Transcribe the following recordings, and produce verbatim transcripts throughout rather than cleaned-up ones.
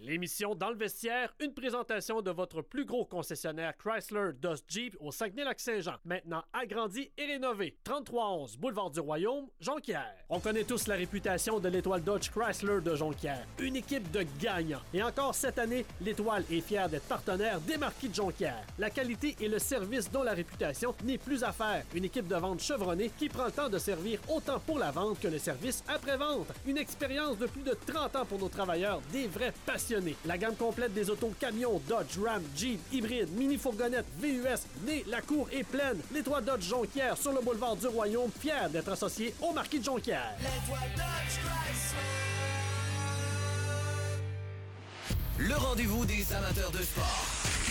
L'émission Dans le vestiaire, une présentation de votre plus gros concessionnaire Chrysler Dodge Jeep au Saguenay-Lac-Saint-Jean. Maintenant agrandi et rénové. trente-trois onze Boulevard du Royaume, Jonquière. On connaît tous la réputation de l'étoile Dodge Chrysler de Jonquière. Une équipe de gagnants. Et encore cette année, l'étoile est fière d'être partenaire des Marquis de Jonquière. La qualité et le service dont la réputation n'est plus à faire. Une équipe de vente chevronnée qui prend le temps de servir autant pour la vente que le service après-vente. Une expérience de plus de trente ans pour nos travailleurs, des vrais passionnés. La gamme complète des autos camions Dodge, Ram, Jeep, hybride, mini-fourgonnette, V U S, née, la cour est pleine. L'étoile Dodge Jonquière sur le boulevard du Royaume, fier d'être associé au Marquis de Jonquière. L'étoile Dodge Chrysler. Le rendez-vous des amateurs de sport.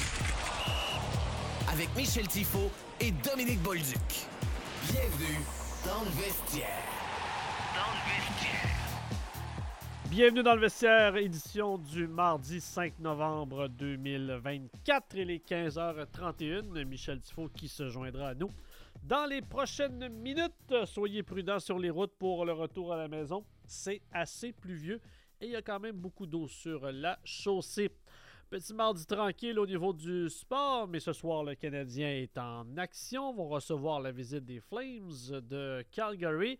Avec Michel Tifo et Dominique Bolduc. Bienvenue dans le vestiaire. Dans le vestiaire. Bienvenue dans le vestiaire, édition du mardi cinq novembre deux mille vingt-quatre. Il est quinze heures trente et une. Michel Tifo qui se joindra à nous dans les prochaines minutes. Soyez prudents sur les routes pour le retour à la maison. C'est assez pluvieux et il y a quand même beaucoup d'eau sur la chaussée. Petit mardi tranquille au niveau du sport, mais ce soir, le Canadien est en action. Ils vont recevoir la visite des Flames de Calgary.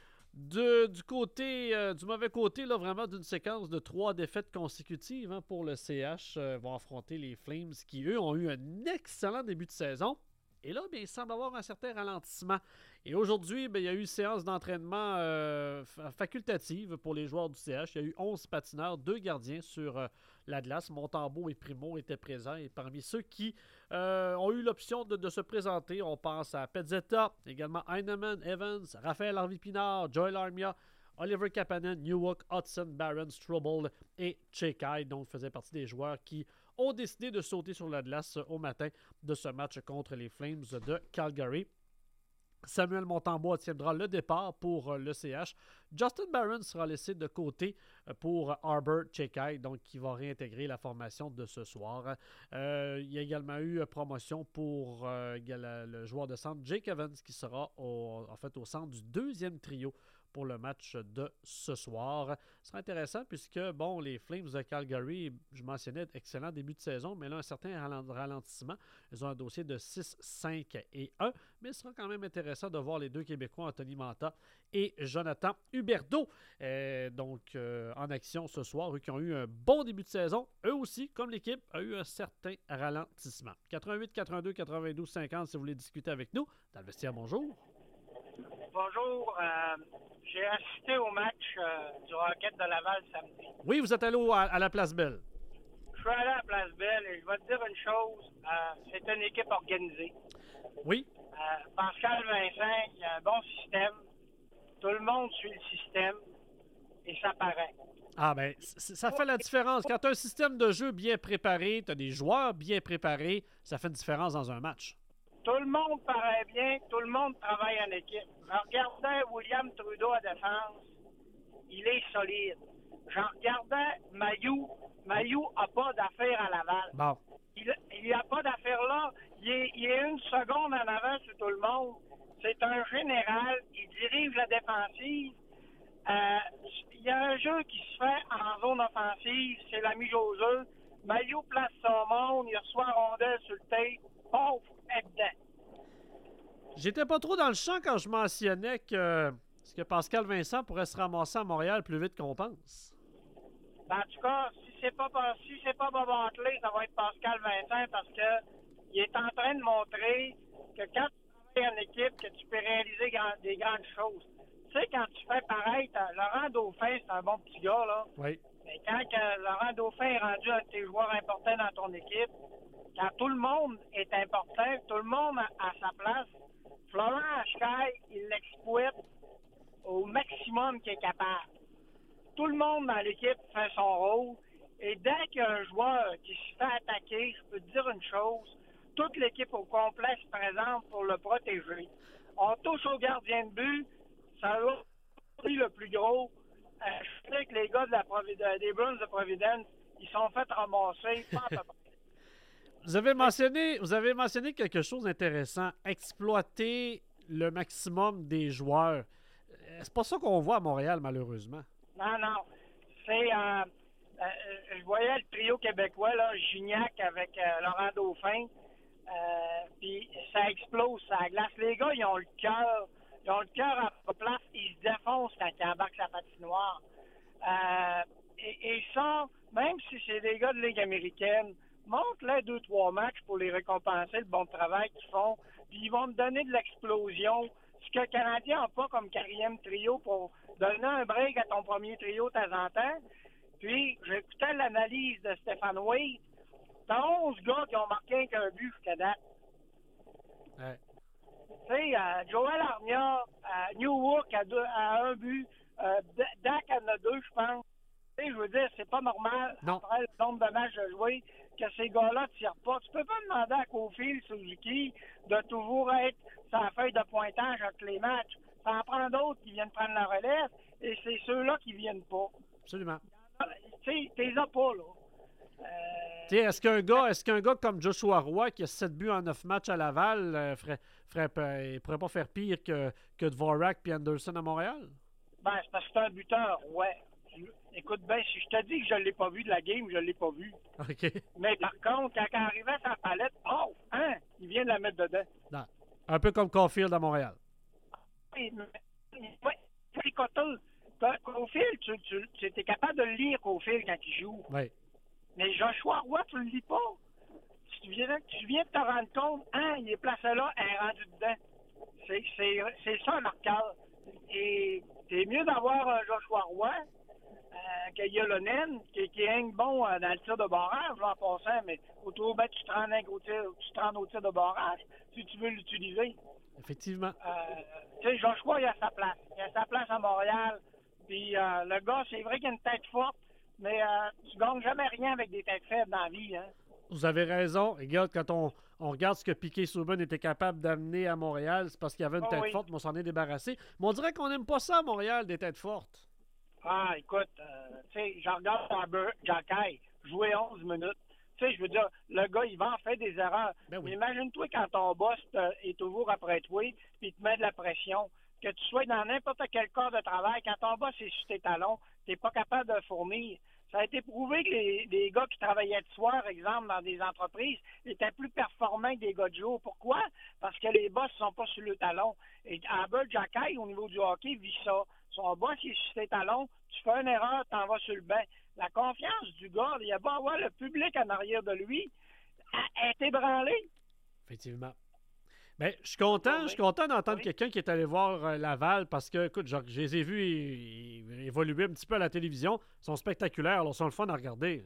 De, du côté, euh, du mauvais côté, là, vraiment d'une séquence de trois défaites consécutives hein, pour le C H, euh, vont affronter les Flames qui, eux, ont eu un excellent début de saison. Et là, bien, il semble avoir un certain ralentissement. Et aujourd'hui, bien, il y a eu une séance d'entraînement euh, facultative pour les joueurs du C H. Il y a eu onze patineurs, deux gardiens sur euh, la glace. Montembeault et Primo étaient présents. Et parmi ceux qui euh, ont eu l'option de, de se présenter, on pense à Pezzetta, également Heinemann, Evans, Raphaël Harvey-Pinard, Joel Armia, Oliver Kapanen, Newhook, Hudson, Barron, Strobel et Chekai, donc faisaient partie des joueurs qui ont décidé de sauter sur la glace au matin de ce match contre les Flames de Calgary. Samuel Montembeault tiendra le départ pour le C H. Justin Barron sera laissé de côté pour Arbor Chekai, donc qui va réintégrer la formation de ce soir. Euh, il y a également eu promotion pour euh, le joueur de centre Jake Evans qui sera au, en fait au centre du deuxième trio pour le match de ce soir. Ce sera intéressant puisque, bon, les Flames de Calgary, je mentionnais, excellent début de saison, mais là, un certain ralentissement. Ils ont un dossier de six, cinq et un, mais ce sera quand même intéressant de voir les deux Québécois, Anthony Manta et Jonathan Huberdeau, euh, donc euh, en action ce soir, eux qui ont eu un bon début de saison. Eux aussi, comme l'équipe, a eu un certain ralentissement. quatre-vingt-huit, quatre-vingt-deux, quatre-vingt-douze, cinquante si vous voulez discuter avec nous. Dans le vestiaire, bonjour. Bonjour, euh, j'ai assisté au match euh, du Rocket de Laval samedi. Oui, vous êtes allé au, à, à la Place Belle. Je suis allé à la Place Belle et je vais te dire une chose, euh, c'est une équipe organisée. Oui. Euh, Pascal Vincent, il y a un bon système. Tout le monde suit le système et ça paraît. Ah ben, c- ça fait la différence. Quand tu as un système de jeu bien préparé, tu as des joueurs bien préparés, ça fait une différence dans un match. Tout le monde paraît bien, tout le monde travaille en équipe. Je regardais William Trudeau à défense, il est solide. Je regardais Mailloux, Mailloux n'a pas d'affaire à Laval. Bon. Il n'y a pas d'affaire là, il est, il est une seconde en avant sur tout le monde. C'est un général, il dirige la défensive. Euh, il y a un jeu qui se fait en zone offensive, c'est la mise au jeu. Mailloux place son monde, il reçoit la rondelle sur le tape, pauvre, est dedans. J'étais pas trop dans le champ quand je mentionnais que, que Pascal Vincent pourrait se ramasser à Montréal plus vite qu'on pense. Ben, en tout cas, si c'est pas si c'est pas Bob Hartley, ça va être Pascal Vincent parce que il est en train de montrer que quand tu travailles en équipe, que tu peux réaliser grand, des grandes choses. Tu sais, quand tu fais pareil, Laurent Dauphin, c'est un bon petit gars, là. Oui. Mais quand que Laurent Dauphin est rendu un de tes joueurs importants dans ton équipe, quand tout le monde est important, tout le monde a, a sa place, Florent Ashkai, il l'exploite au maximum qu'il est capable. Tout le monde dans l'équipe fait son rôle. Et dès qu'il y a un joueur qui se fait attaquer, je peux te dire une chose, toute l'équipe au complet se présente pour le protéger. On touche au gardien de but, ça a pris le plus gros. Euh, je sais que les gars de la Provi- des Bruins de Providence, ils sont fait ramasser. Pas à peu près. Vous avez mentionné, vous avez mentionné quelque chose d'intéressant. Exploiter le maximum des joueurs. C'est pas ça qu'on voit à Montréal, malheureusement. Non, non. C'est, euh, euh, je voyais le trio québécois, là, Gignac avec euh, Laurent Dauphin. Euh, puis ça explose, ça glace. Les gars, ils ont le cœur. Ils ont le cœur à leur place. Ils se défoncent quand ils embarquent sa patinoire. Euh, et, et ça, même si c'est des gars de Ligue américaine, montre-les deux, trois matchs pour les récompenser, le bon travail qu'ils font. Puis ils vont me donner de l'explosion. Ce que les Canadiens n'ont pas comme quatrième trio pour donner un break à ton premier trio de temps en temps. Puis, j'écoutais l'analyse de Stéphane Wade. T'as onze gars qui ont marqué qu'un but jusqu'à date. Ouais. Tu sais, euh, Joël Armia, euh, Newhook a, deux, a un but, euh, Dak en a deux, je pense. Tu sais, je veux dire, c'est pas normal, Non. après le nombre de matchs de jouer, que ces gars-là ne tirent pas. Tu peux pas demander à Cofield, Suzuki, de toujours être sur la feuille de pointage entre les matchs. Ça en prend d'autres qui viennent prendre la relève, et c'est ceux-là qui viennent pas. Absolument. Tu sais, t'es là pas, là. Euh, Tu sais, est-ce qu'un gars, est-ce qu'un gars comme Joshua Roy, qui a sept buts en neuf matchs à Laval, euh, ferait, ferait, pas- il pourrait pas faire pire que, que Dvorak et Anderson à Montréal? Ben, c'est parce que c'est un buteur, ouais. Écoute bien, si je te dis que je l'ai pas vu de la game, je l'ai pas vu. OK. Mais par contre, quand il arrivait à sa palette, oh, hein, il vient de la mettre dedans. Non. Un peu comme Caulfield à Montréal. Oui, c'est coteux. Cofield, tu, tu, tu étais capable de le lire, Cofield, quand il joue. Oui. Mais Joshua Roy, tu le lis pas. Tu viens, tu viens de te rendre compte, hein, il est placé là, elle est rendu dedans. C'est, c'est, c'est ça un marqueur. Et c'est mieux d'avoir un Joshua Roy euh, que Yolonen, qui, qui est bon euh, dans le tir de barrage, là, en passant, mais autour, ben, tu te rends au tir, tu te rends au tir de barrage si tu veux l'utiliser. Effectivement. Euh, tu sais, Joshua, il a sa place. Il a sa place à Montréal. Puis euh, le gars, c'est vrai qu'il a une tête forte, mais euh, tu gagnes jamais rien avec des têtes faibles dans la vie, hein. Vous avez raison. Regarde, quand on, on regarde ce que Piquet Souban était capable d'amener à Montréal, c'est parce qu'il y avait une Oh, tête oui. forte, mais on s'en est débarrassé. Mais on dirait qu'on n'aime pas ça à Montréal, des têtes fortes. Ah, écoute, euh, tu sais, je regarde Barber, Jacky, jouer onze minutes. Tu sais, je veux dire, le gars, il va en faire des erreurs. Ben oui. Mais imagine-toi quand ton boss te- est toujours après toi, puis il te met de la pression. Que tu sois dans n'importe quel corps de travail, quand ton boss est sur tes talons, tu n'es pas capable de fournir. Ça a été prouvé que les, les gars qui travaillaient de soir, exemple, dans des entreprises, étaient plus performants que des gars de jour. Pourquoi? Parce que les boss ne sont pas sur le talon. Et Albert Jacky, au niveau du hockey, vit ça. Son boss, il est sur ses talons, tu fais une erreur, tu en vas sur le banc. La confiance du gars, il y a beau avoir le public en arrière de lui, elle est ébranlée. Effectivement. Ben, je suis content, Ah oui. je suis content d'entendre Oui. quelqu'un qui est allé voir euh, Laval parce que, écoute, je, je les ai vus é- é- évoluer un petit peu à la télévision. Ils sont spectaculaires, là, ils sont le fun à regarder.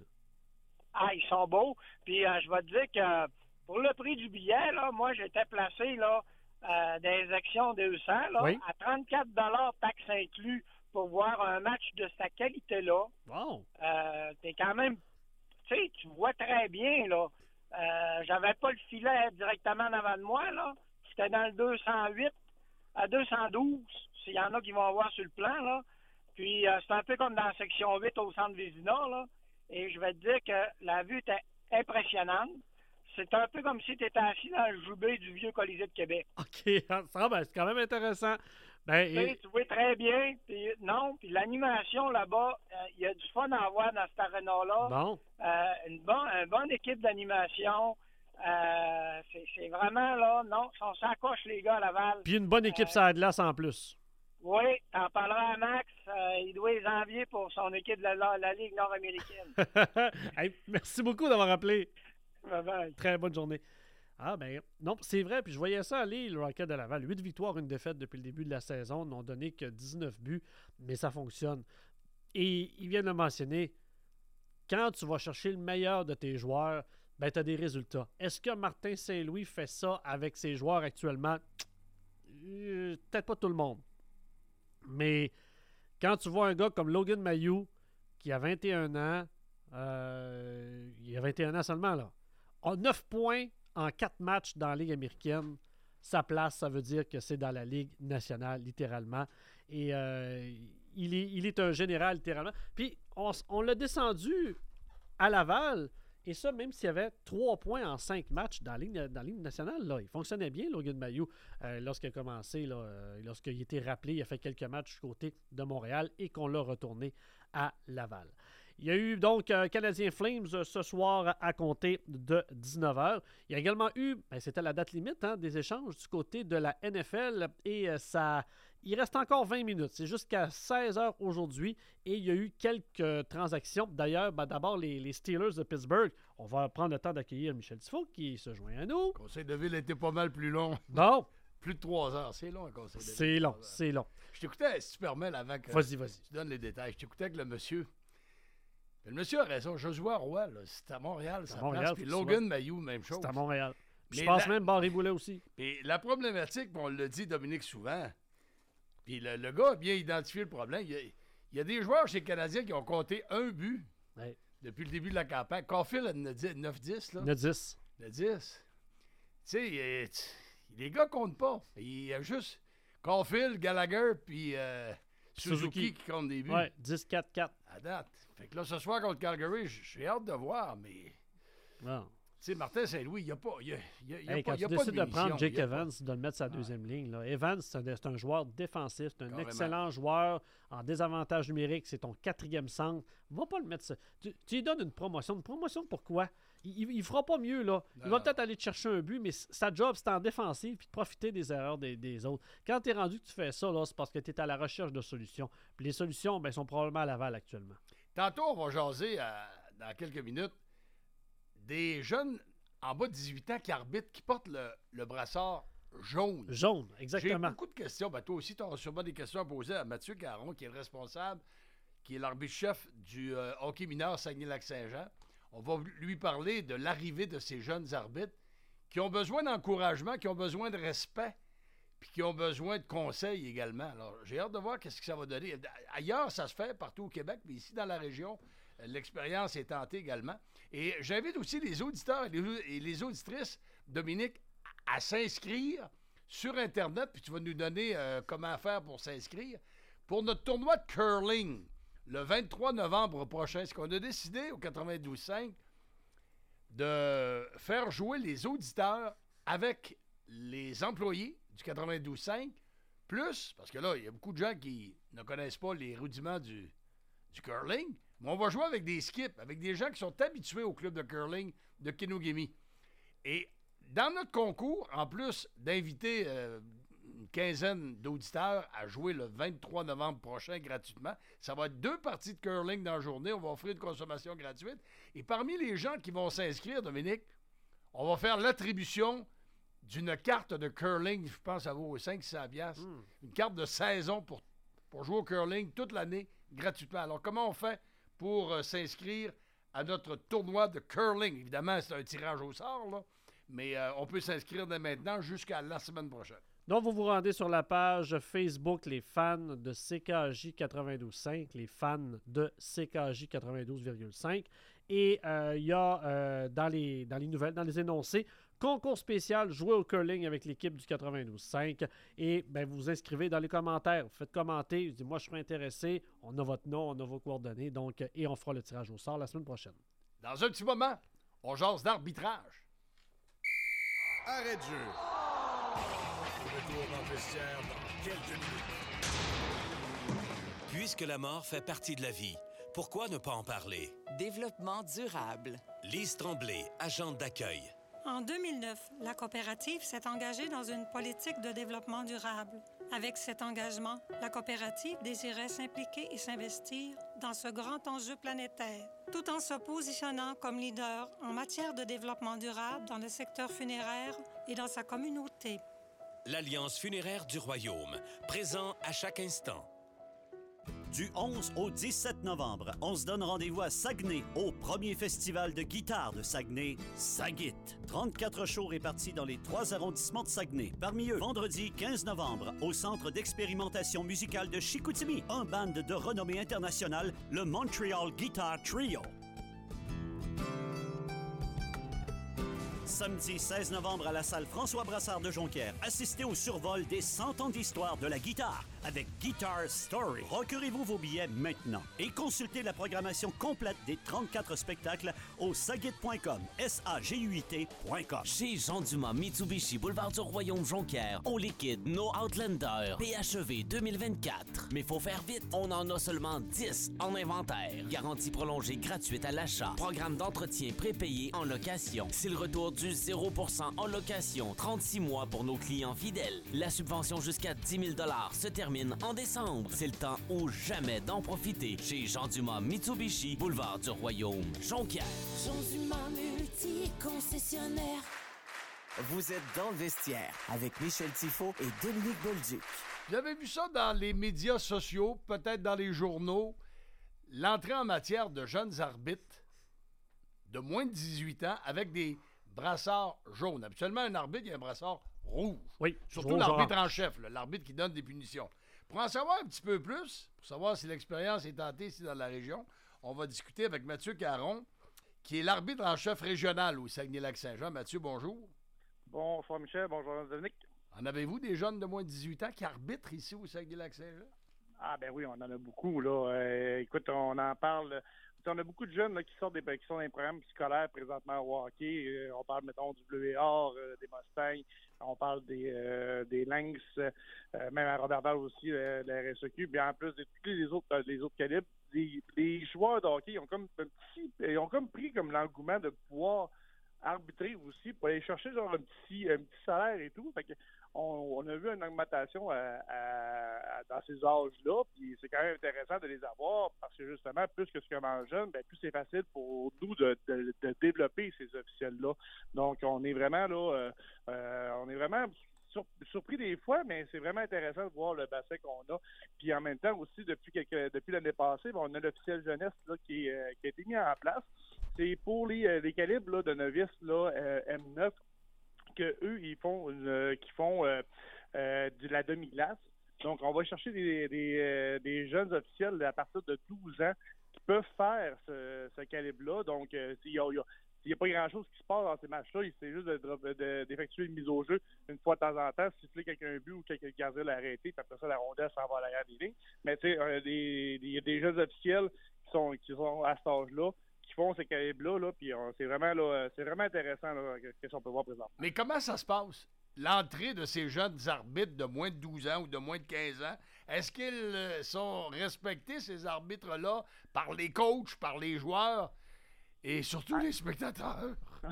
Ah, ils sont beaux. Puis euh, je vais te dire que pour le prix du billet, là, moi, j'étais placé là, euh, dans les actions deux cents là, Oui. à trente-quatre dollars taxes inclus pour voir un match de cette qualité-là. Wow! Euh, t'es quand même, tu sais, tu vois très bien, là. Euh, j'avais pas le filet directement en avant de moi, là. J'étais dans le deux cent huit à deux cent douze, s'il y en a qui vont voir sur le plan, là. Puis, euh, c'est un peu comme dans la section huit au centre Vézina, là. Et je vais te dire que la vue était impressionnante. C'est un peu comme si tu étais assis dans le joubé du vieux Colisée de Québec. OK, ça, ben, c'est quand même intéressant. Ben, Tu sais, et- tu vois très bien. Puis, non, puis l'animation là-bas, euh, il y a du fun à voir dans cette aréna-là. bon, Euh, une, bonne, une bonne équipe d'animation. Euh, c'est, c'est vraiment là, non, on s'accroche les gars à Laval. puis une bonne équipe Euh, sur la glace en plus. Oui, t'en parleras à Max. Euh, il doit les envier pour son équipe de la, la- la Ligue nord-américaine. Hey, merci beaucoup d'avoir appelé. Bye bye. Très bonne journée. Ah ben, non, c'est vrai, puis je voyais ça aller, le Rocket de Laval. huit victoires, une défaite depuis le début de la saison, n'ont donné que dix-neuf buts, mais ça fonctionne. Et il vient de le mentionner, quand tu vas chercher le meilleur de tes joueurs, ben tu as des résultats. Est-ce que Martin Saint-Louis fait ça avec ses joueurs actuellement? Euh, Peut-être pas tout le monde. Mais quand tu vois un gars comme Logan Mayou, qui a vingt et un ans, euh, il a vingt et un ans seulement, là, a neuf points en quatre matchs dans la Ligue américaine. Sa place, ça veut dire que c'est dans la Ligue nationale, littéralement. Et euh, il, est, il est un général, littéralement. Puis, on, s- on l'a descendu à Laval. Et ça, même s'il y avait trois points en cinq matchs dans la Ligue, dans la Ligue nationale, là, il fonctionnait bien, Logan Mayou, euh, lorsqu'il a commencé, là, euh, lorsqu'il a été rappelé, il a fait quelques matchs du côté de Montréal et qu'on l'a retourné à Laval. Il y a eu donc euh, Canadien Flames euh, ce soir à compter de dix-neuf heures. Il y a également eu, ben, c'était la date limite hein, des échanges du côté de la N F L et euh, ça, il reste encore vingt minutes. C'est jusqu'à seize heures aujourd'hui et il y a eu quelques transactions. D'ailleurs, ben, d'abord les, les Steelers de Pittsburgh. On va prendre le temps d'accueillir Michel Tifo qui se joint à nous. Le conseil de ville était pas mal plus long. Bon. Plus de trois heures. C'est long, un conseil de ville. C'est long, c'est long. Je t'écoutais, si tu permets, avant que vas-y, vas-y. tu donnes les détails. Je t'écoutais que le monsieur... Le monsieur a raison. Josué Roy, là, c'est à Montréal, ça Montréal, Puis Logan Mayou, même chose. C'est à Montréal. Je Mais pense la... même Barry Boulet aussi. Et la problématique, on le dit, Dominique, souvent, puis le, le gars a bien identifié le problème. Il y a, il y a des joueurs chez les Canadiens qui ont compté un but ouais. depuis le début de la campagne. Caulfield en a neuf dix. Là. neuf dix. neuf dix. Tu sais, les gars comptent pas. Il y a juste Caulfield, Gallagher, puis euh, Suzuki. Suzuki qui comptent des buts. Ouais, dix quatre quatre. À date. Fait que là, ce soir contre Calgary, j'ai hâte de voir, mais... Non. Tu sais, Martin Saint-Louis, il n'y a pas, y a, y a, y a hey, pas, quand y a tu pas décides de de prendre Jake pas... Evans, de le mettre sa deuxième ouais. ligne. Là. Evans, c'est un, c'est un joueur défensif, c'est un Carrément. excellent joueur en désavantage numérique, c'est ton quatrième centre. Va pas le mettre... Tu, tu lui donnes une promotion. Une promotion, pourquoi? Il ne fera pas mieux, là. Il non, va non. peut-être aller te chercher un but, mais sa job, c'est en défensive puis de profiter des erreurs des, des autres. Quand tu es rendu que tu fais ça, là, c'est parce que tu es à la recherche de solutions. Puis les solutions, ben, sont probablement à Laval actuellement. Tantôt, on va jaser à, dans quelques minutes des jeunes en bas de dix-huit ans qui arbitrent, qui portent le, le brassard jaune. Jaune, exactement. J'ai beaucoup de questions. Ben, toi aussi, tu auras sûrement des questions à poser à Mathieu Caron, qui est le responsable, qui est l'arbitre-chef du euh, hockey mineur Saguenay-Lac-Saint-Jean. On va lui parler de l'arrivée de ces jeunes arbitres qui ont besoin d'encouragement, qui ont besoin de respect, puis qui ont besoin de conseils également. Alors, j'ai hâte de voir qu'est-ce que ça va donner. Ailleurs, ça se fait partout au Québec, mais ici, dans la région, l'expérience est tentée également. Et j'invite aussi les auditeurs et les, et les auditrices, Dominique, à s'inscrire sur Internet, puis tu vas nous donner euh, comment faire pour s'inscrire, pour notre tournoi de curling, le vingt-trois novembre prochain. Ce qu'on a décidé au quatre-vingt-douze cinq, de faire jouer les auditeurs avec les employés du quatre-vingt-douze cinq, plus, parce que là, il y a beaucoup de gens qui ne connaissent pas les rudiments du, du curling, mais on va jouer avec des skips, avec des gens qui sont habitués au club de curling de Kenogami. Et dans notre concours, en plus d'inviter euh, une quinzaine d'auditeurs à jouer le vingt-trois novembre prochain gratuitement, ça va être deux parties de curling dans la journée. On va offrir une consommation gratuite. Et parmi les gens qui vont s'inscrire, Dominique, on va faire l'attribution d'une carte de curling, je pense que ça vaut cinq cents dollars. Mm. Une carte de saison pour, pour jouer au curling toute l'année gratuitement. Alors, comment on fait pour euh, s'inscrire à notre tournoi de curling? Évidemment, c'est un tirage au sort, là, mais euh, on peut s'inscrire dès maintenant jusqu'à la semaine prochaine. Donc, vous vous rendez sur la page Facebook Les fans de C K J quatre-vingt-douze cinq, les fans de C K J quatre-vingt-douze virgule cinq. Et il euh, y a euh, dans, les, dans les nouvelles, dans les énoncés, concours spécial, jouer au curling avec l'équipe du quatre-vingt-douze cinq. Et ben, vous vous inscrivez dans les commentaires. Vous faites commenter. Vous dites, moi, je serais intéressé. On a votre nom, on a vos coordonnées. Donc, et on fera le tirage au sort la semaine prochaine. Dans un petit moment, on jase d'arbitrage. Arrêt de jeu. Retour dans le vestiaire dans quelques minutes. Puisque la mort fait partie de la vie, pourquoi ne pas en parler? Développement durable. Lise Tremblay, agente d'accueil. En deux mille neuf, la coopérative s'est engagée dans une politique de développement durable. Avec cet engagement, la coopérative désirait s'impliquer et s'investir dans ce grand enjeu planétaire, tout en se positionnant comme leader en matière de développement durable dans le secteur funéraire et dans sa communauté. L'Alliance funéraire du Royaume, présent à chaque instant. Du onze au dix-sept novembre, on se donne rendez-vous à Saguenay, au premier festival de guitare de Saguenay, Sagit. trente-quatre shows répartis dans les trois arrondissements de Saguenay. Parmi eux, vendredi quinze novembre, au Centre d'expérimentation musicale de Chicoutimi, un band de renommée internationale, le Montreal Guitar Trio. Samedi seize novembre à la salle François Brassard de Jonquière, assistez au survol des cent ans d'histoire de la guitare. avec Guitar Story. Procurez-vous vos billets maintenant et consultez la programmation complète des trente-quatre spectacles au sagit point com, S A G U I T point com. Chez Jean Dumas Mitsubishi, boulevard du Royaume Jonquière, on liquide nos Outlander P H E V deux mille vingt-quatre. Mais faut faire vite, on en a seulement dix en inventaire. Garantie prolongée gratuite à l'achat. Programme d'entretien prépayé en location. C'est le retour du zéro pour cent en location. trente-six mois pour nos clients fidèles. La subvention jusqu'à dix mille dollars se termine en décembre. C'est le temps ou jamais d'en profiter chez Jean Dumas Mitsubishi, boulevard du Royaume, Jonquière. Jean Dumas multi-concessionnaire. Vous êtes dans le vestiaire avec Michel Tifo et Dominique Bolduc. Vous avez vu ça dans les médias sociaux, peut-être dans les journaux, l'entrée en matière de jeunes arbitres de moins de dix-huit ans avec des brassards jaunes. Habituellement, un arbitre, il y a un brassard rouge. Oui, surtout rouge l'arbitre orange. en chef, là, l'arbitre qui donne des punitions. Pour en savoir un petit peu plus, pour savoir si l'expérience est tentée ici dans la région, on va discuter avec Mathieu Caron, qui est l'arbitre en chef régional au Saguenay-Lac-Saint-Jean. Mathieu, bonjour. Bonsoir Michel, bonjour Dominique. En avez-vous des jeunes de moins de dix-huit ans qui arbitrent ici au Saguenay-Lac-Saint-Jean? Ah ben oui, on en a beaucoup, là. Euh, écoute, on en parle. On a beaucoup de jeunes là, qui sortent des qui sont dans les programmes scolaires présentement au hockey. Euh, on parle, mettons, du W R, euh, des Mustangs, on parle des, euh, des Lynx, euh, même à Roberval aussi, euh, la R S E Q, puis en plus de tous les autres, euh, les autres calibres. Les, les joueurs de hockey ils ont comme un petit, ils ont comme pris comme l'engouement de pouvoir arbitrer aussi pour aller chercher genre un petit, un petit salaire et tout. Fait que on, on a vu une augmentation à, à, à, dans ces âges-là, puis c'est quand même intéressant de les avoir parce que justement, plus que ce qu'on en jeune, ben, plus c'est facile pour nous de, de, de développer ces officiels-là. Donc, on est vraiment là, euh, euh, on est vraiment sur, surpris des fois, mais c'est vraiment intéressant de voir le bassin qu'on a. Puis en même temps aussi, depuis quelques, depuis l'année passée, ben, on a l'officiel jeunesse là, qui, euh, qui a été mis en place. C'est pour les, les calibres là, de novices là, euh, M neuf que eux ils font une, qui font euh, euh, de la demi-glace. Donc on va chercher des, des, euh, des jeunes officiels à partir de douze ans qui peuvent faire ce, ce calibre-là. Donc euh, il y a, il n'y a pas grand-chose qui se passe dans ces matchs-là, c'est juste de, de, de, d'effectuer une mise au jeu une fois de temps en temps, siffler quelqu'un un but ou quelqu'un gardien l'a arrêté, puis après ça la rondelle s'en va à l'arrière des lignes. Mais tu sais, euh, il y a des jeunes officiels qui sont qui sont à cet âge-là qui font ces calibres-là, là, puis euh, c'est vraiment là, c'est vraiment intéressant là, ce qu'on peut voir présentement. Mais comment ça se passe? L'entrée de ces jeunes arbitres de moins de douze ans ou de moins de quinze ans, est-ce qu'ils euh, sont respectés, ces arbitres-là, par les coachs, par les joueurs et surtout ah. les spectateurs?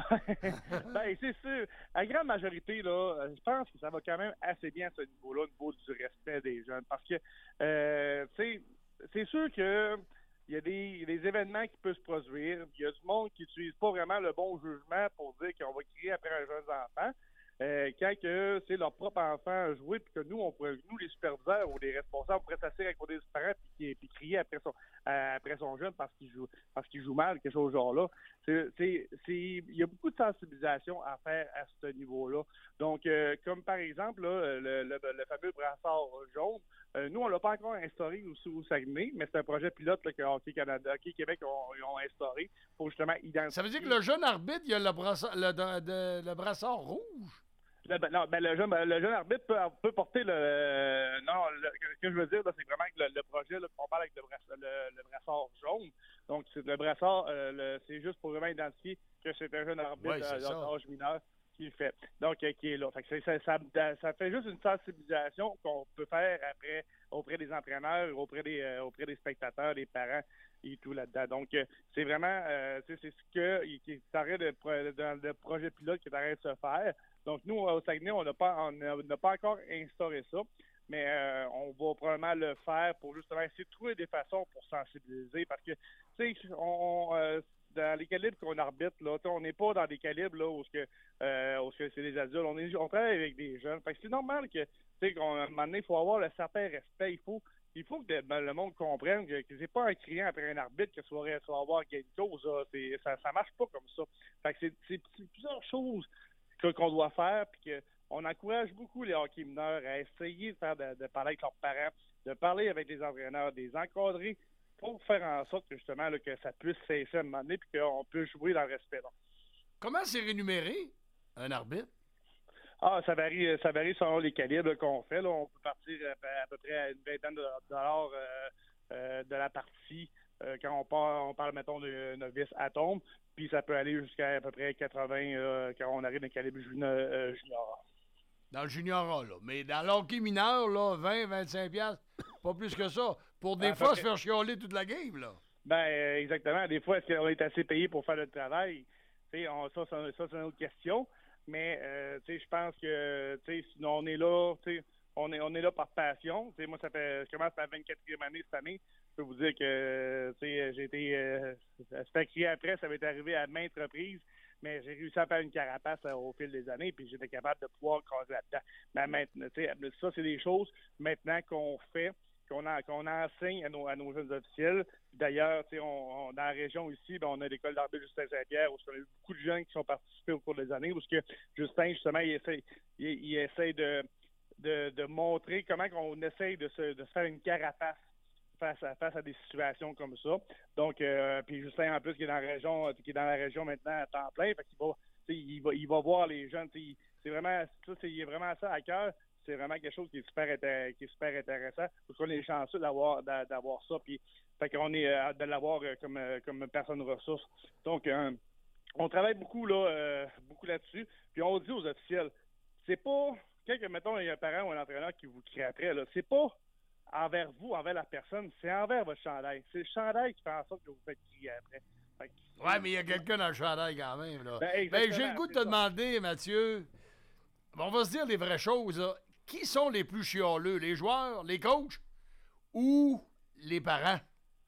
Ben, c'est sûr. La grande majorité, là, je pense que ça va quand même assez bien à ce niveau-là, au niveau du respect des jeunes. Parce que, euh, tu sais, c'est sûr que il y a des, des événements qui peuvent se produire. Il y a du monde qui n'utilise pas vraiment le bon jugement pour dire qu'on va crier après un jeune enfant. Euh, quand que c'est leur propre enfant à jouer, puis que nous, on pourrait, nous, les superviseurs ou les responsables, on pourrait s'asseoir avec des parents puis, puis crier après son, euh, après son jeune parce qu'il joue parce qu'il joue mal, quelque chose genre là. C'est, c'est, c'est, il y a beaucoup de sensibilisation à faire à ce niveau-là. Donc, euh, comme par exemple, là, le, le, le fameux brassard jaune, euh, nous, on l'a pas encore instauré aussi au Saguenay, mais c'est un projet pilote là, que Hockey Canada, Hockey Québec ont, ont instauré pour justement identifier. Ça veut dire que le jeune arbitre, il y a le brassard, le, de, de, le brassard rouge? Le, ben, non, ben, le, jeune, le jeune arbitre peut, peut porter le... Euh, non, le, ce que je veux dire, là, c'est vraiment que le, le projet, là, qu'on parle avec le, brassard, le, le brassard jaune. Donc, c'est, le brassard, euh, le, c'est juste pour vraiment identifier que c'est un jeune arbitre d'âge mineur qui le fait. Donc, euh, qui est là. Fait que c'est, ça, ça, ça fait juste une sensibilisation qu'on peut faire après auprès des entraîneurs, auprès des, euh, auprès des spectateurs, des parents et tout là-dedans. Donc, euh, c'est vraiment... Euh, c'est ce que qui est arrêt de, dans le projet pilote qui est arrêt de se faire. Donc, nous, au Saguenay, on n'a pas, on n'a pas encore instauré ça, mais euh, on va probablement le faire pour justement essayer de trouver des façons pour sensibiliser. Parce que, tu sais, on, euh, dans les calibres qu'on arbitre, là, on n'est pas dans des calibres là, où, que, euh, où que c'est des adultes. On, est, on travaille avec des jeunes. Fait que c'est normal que, tu sais, qu'à un moment donné, il faut avoir un certain respect. Il faut, il faut que ben, le monde comprenne que, que c'est pas un criant après un arbitre que ça va, ça va avoir quelque chose. Là. C'est, ça, ça marche pas comme ça. Fait que c'est, c'est, c'est plusieurs choses qu'on doit faire, puis qu'on encourage beaucoup les hockey mineurs à essayer de faire de, de parler avec leurs parents, de parler avec les entraîneurs, de les encadrer pour faire en sorte que justement là, que ça puisse cesser à un moment donné puis qu'on peut jouer dans le respect. Là. Comment c'est rémunéré, un arbitre? Ah, ça varie, ça varie selon les calibres qu'on fait. Là. On peut partir à, à peu près à une vingtaine de dollars euh, euh, de la partie euh, quand on, part, on parle, mettons, de novice atome. Puis ça peut aller jusqu'à à peu près quatre-vingts euh, quand on arrive dans le calibre junior. Euh, junior. Dans le junior A, là. Mais dans l'hockey mineur, là, vingt, vingt-cinq piastres, pas plus que ça. Pour des Ah, fois fait se que- faire chialer toute la game, là. Ben, euh, exactement. Des fois, est-ce qu'on est assez payé pour faire le travail? T'sais, on, ça, ça, ça, c'est une autre question. Mais, euh, tu sais, je pense que, tu sais, sinon, on est là, tu sais, on est, on est là par passion. Tu sais, moi, ça fait, je commence à la vingt-quatrième année cette année. Je peux vous dire que, tu sais, j'ai été, euh, ça se fait crier après, ça m'est arrivé à maintes reprises. Mais j'ai réussi à faire une carapace euh, au fil des années, puis j'étais capable de pouvoir creuser là-dedans. Mais maintenant, tu sais, ça, c'est des choses maintenant qu'on fait, qu'on, en- qu'on enseigne à nos, à nos jeunes officiels. D'ailleurs, tu sais, on, on- dans la région ici, ben, on a l'école d'arbitre Justin Saint-Pierre, où on a eu beaucoup de jeunes qui ont participé au cours des années, où ce que Justin, justement, il essaie, il, il essaie de, de, de montrer comment on essaye de se, de se faire une carapace face à face à des situations comme ça. Donc, euh, puis Justin, en plus, qui est dans la région, qui est dans la région maintenant à temps plein, fait qu'il va, tu sais, il va, il va voir les jeunes. tu sais, C'est vraiment, ça, c'est, il est vraiment ça à cœur. C'est vraiment quelque chose qui est super, intér- qui est super intéressant. Parce qu'on est chanceux d'avoir, d'a- d'avoir ça. Puis, fait qu'on est euh, de l'avoir euh, comme, euh, comme personne ressource. Donc, euh, on travaille beaucoup là, euh, beaucoup là-dessus. Puis on dit aux officiels, c'est pas quand, que, mettons, il y a un parent ou un entraîneur qui vous crie après, là, c'est pas envers vous, envers la personne, c'est envers votre chandail. C'est le chandail qui fait en sorte que vous faites crier après. Fait que- Ouais, mais il y a quelqu'un dans le chandail quand même, là. Ben, Ben, exactement, j'ai le goût de te c'est ça. demander, Mathieu, on va se dire les vraies choses, là. Qui sont les plus chialeux, les joueurs, les coachs ou les parents?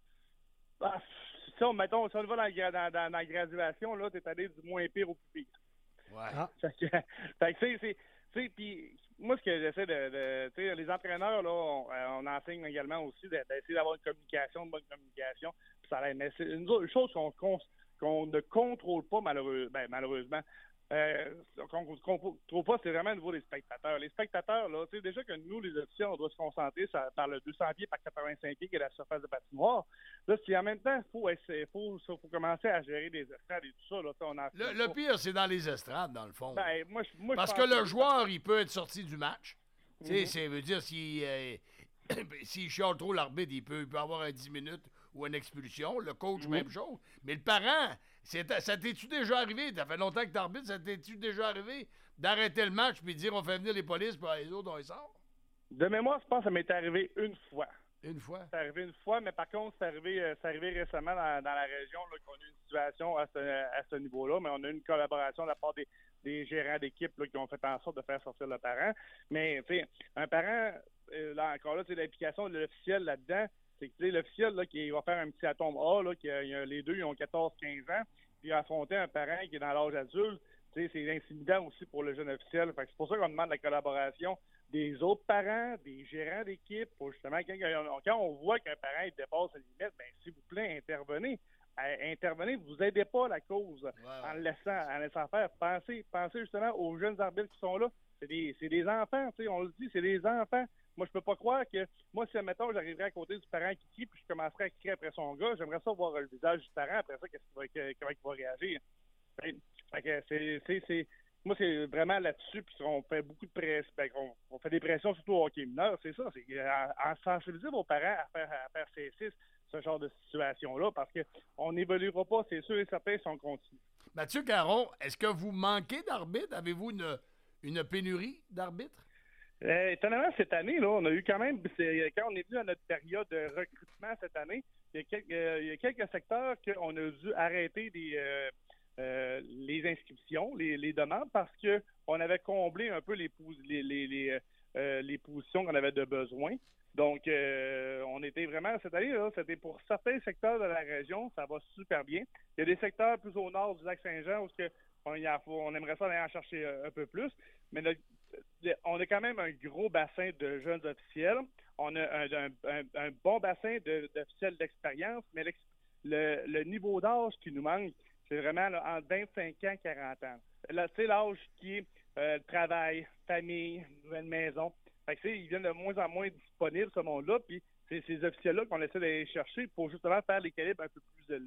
Ah, si on, mettons, si on va dans, la gra- dans, dans- dans la graduation, là, t'es allé du moins pire au plus pire. Ouais. Fait que, fait que c'est, c'est, tu sais, puis moi, ce que j'essaie de, de tu sais, les entraîneurs, là, on, euh, on enseigne également aussi de- d'essayer d'avoir une communication, une bonne communication, puis ça l'aide. Mais c'est une autre chose qu'on, qu'on, qu'on ne contrôle pas, malheureux, ben, malheureusement. Euh, qu'on ne contrôle pas, c'est vraiment au niveau des spectateurs. Les spectateurs, là, tu sais, déjà que nous, les officiers, on doit se concentrer sur, par le deux cents pieds par quatre-vingt-cinq pieds qui est la surface de patinoire. Là, si en même temps, il faut, essayer- faut, faut, faut commencer à gérer des estrades et tout ça, là, ça, on en Le, le pire, c'est dans les estrades, dans le fond. Ben, moi, je- moi, je Parce pense que le joueur, il peut être sorti du match. Tu sais, Mhm. ça veut dire, s'il euh, s'il chiale trop l'arbitre, il peut, il peut avoir un dix minutes ou une expulsion. Le coach, Mhm. même chose. Mais le parent, c'est- ça t'es-tu déjà arrivé? Ça fait longtemps que t'arbitres, ça t'es-tu déjà arrivé d'arrêter le match puis de dire on fait venir les polices puis les autres, on les sort? De mémoire, je pense que ça m'est arrivé une fois. Une fois? C'est arrivé une fois, mais par contre, c'est arrivé, euh, c'est arrivé récemment dans, dans la région là, qu'on a eu une situation à ce, à ce niveau-là, mais on a eu une collaboration de la part des, des gérants d'équipe là, qui ont fait en sorte de faire sortir le parent. Mais, tu sais, un parent, euh, là, encore là, c'est l'implication de l'officiel là-dedans. C'est que, tu sais, l'officiel là, qui va faire un petit atome A, là, qui a, il y a- les deux, ils ont quatorze quinze ans, puis affronter un parent qui est dans l'âge adulte, tu sais, c'est intimidant aussi pour le jeune officiel. Fait que c'est pour ça qu'on demande la collaboration des autres parents, des gérants d'équipe, pour justement, quand, quand on voit qu'un parent il dépasse la limite, bien, s'il vous plaît, intervenez. Euh, intervenez, vous aidez pas la cause en le laissant, en laissant faire. Pensez, pensez justement aux jeunes arbitres qui sont là. C'est des, c'est des enfants, tu sais, on le dit, c'est des enfants. Moi, je peux pas croire que, moi, si, admettons, j'arriverais à côté du parent qui crie, puis je commencerais à crier après son gars, j'aimerais ça voir le visage du parent, après ça, qu'est-ce qu'il va, que- comment il va réagir. Fait, fait que c'est, c'est, c'est, moi, c'est vraiment là-dessus, puis on fait beaucoup de pression, ben, on, on fait des pressions surtout au hockey mineur, c'est ça, c'est à, à sensibiliser vos parents à faire, à faire cesser ce genre de situation-là, parce qu'on n'évoluera pas, c'est sûr et certain, si on continue. Mathieu Caron, est-ce que vous manquez d'arbitres? Avez-vous une, une pénurie d'arbitres? Euh, étonnamment, cette année, là, on a eu quand même, c'est, quand on est venu à notre période de recrutement cette année, il y a quelques, euh, il y a quelques secteurs qu'on a dû arrêter des, euh, euh, les inscriptions, les, les demandes, parce que on avait comblé un peu les, pos- les, les, les, euh, les positions qu'on avait de besoin. Donc, euh, on était vraiment, cette année, là, c'était pour certains secteurs de la région, ça va super bien. Il y a des secteurs plus au nord du lac Saint-Jean où que on, y a- on aimerait ça aller en chercher un peu plus, mais notre- on a quand même un gros bassin de jeunes officiels. On a un, un- un- un bon bassin de- d'officiels d'expérience, mais l'ex- le, le niveau d'âge qui nous manque, c'est vraiment là, entre vingt-cinq ans et quarante ans. Là, tu sais, l'âge qui est euh, travail, famille, nouvelle maison. Fait que, tu sais, ils viennent de moins en moins disponibles, ce monde-là, puis c'est ces officiels-là qu'on essaie d'aller chercher pour justement faire les calibres un peu plus élevés.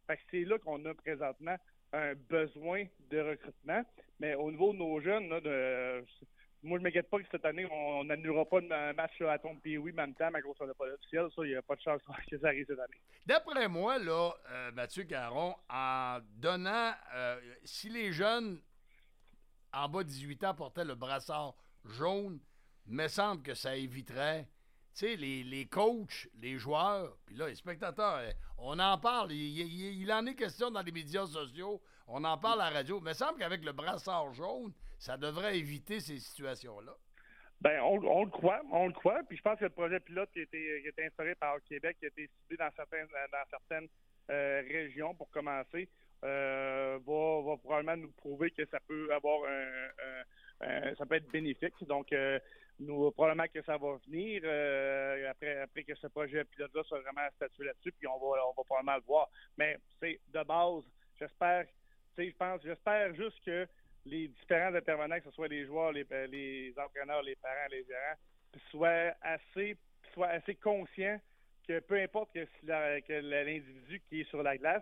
Fait que c'est là qu'on a présentement un besoin de recrutement. Mais au niveau de nos jeunes, là, de, moi, je ne m'inquiète pas que cette année, on n'annulera pas un match à Tom Pee-Wee, même temps, à cause qu'on n'a pas d'officiel. Ça, il n'y a pas de chance que ça arrive cette année. D'après moi, là, euh, Mathieu Caron, en donnant, euh, si les jeunes en bas de dix-huit ans portaient le brassard jaune, il me semble que ça éviterait, tu sais, les, les coachs, les joueurs, puis là, les spectateurs, on en parle, il, il, il en est question dans les médias sociaux, on en parle à la radio. Il me semble qu'avec le brassard jaune, ça devrait éviter ces situations-là. Ben, on, on le croit, on le croit. Puis je pense que le projet pilote qui a été, qui a été instauré par le Québec, qui a été ciblé dans certaines, dans certaines euh, régions pour commencer, euh, va, va probablement nous prouver que ça peut avoir un, un, un ça peut être bénéfique. Donc, euh, nous, probablement que ça va venir euh, après, après que ce projet pilote-là soit vraiment statué là-dessus, puis on va, on va probablement le voir. Mais c'est de base, j'espère, tu sais, je pense, j'espère juste que les différents intervenants, que ce soit les joueurs, les, les entraîneurs, les parents, les gérants, soient assez, soient assez conscients que peu importe que, la, que l'individu qui est sur la glace,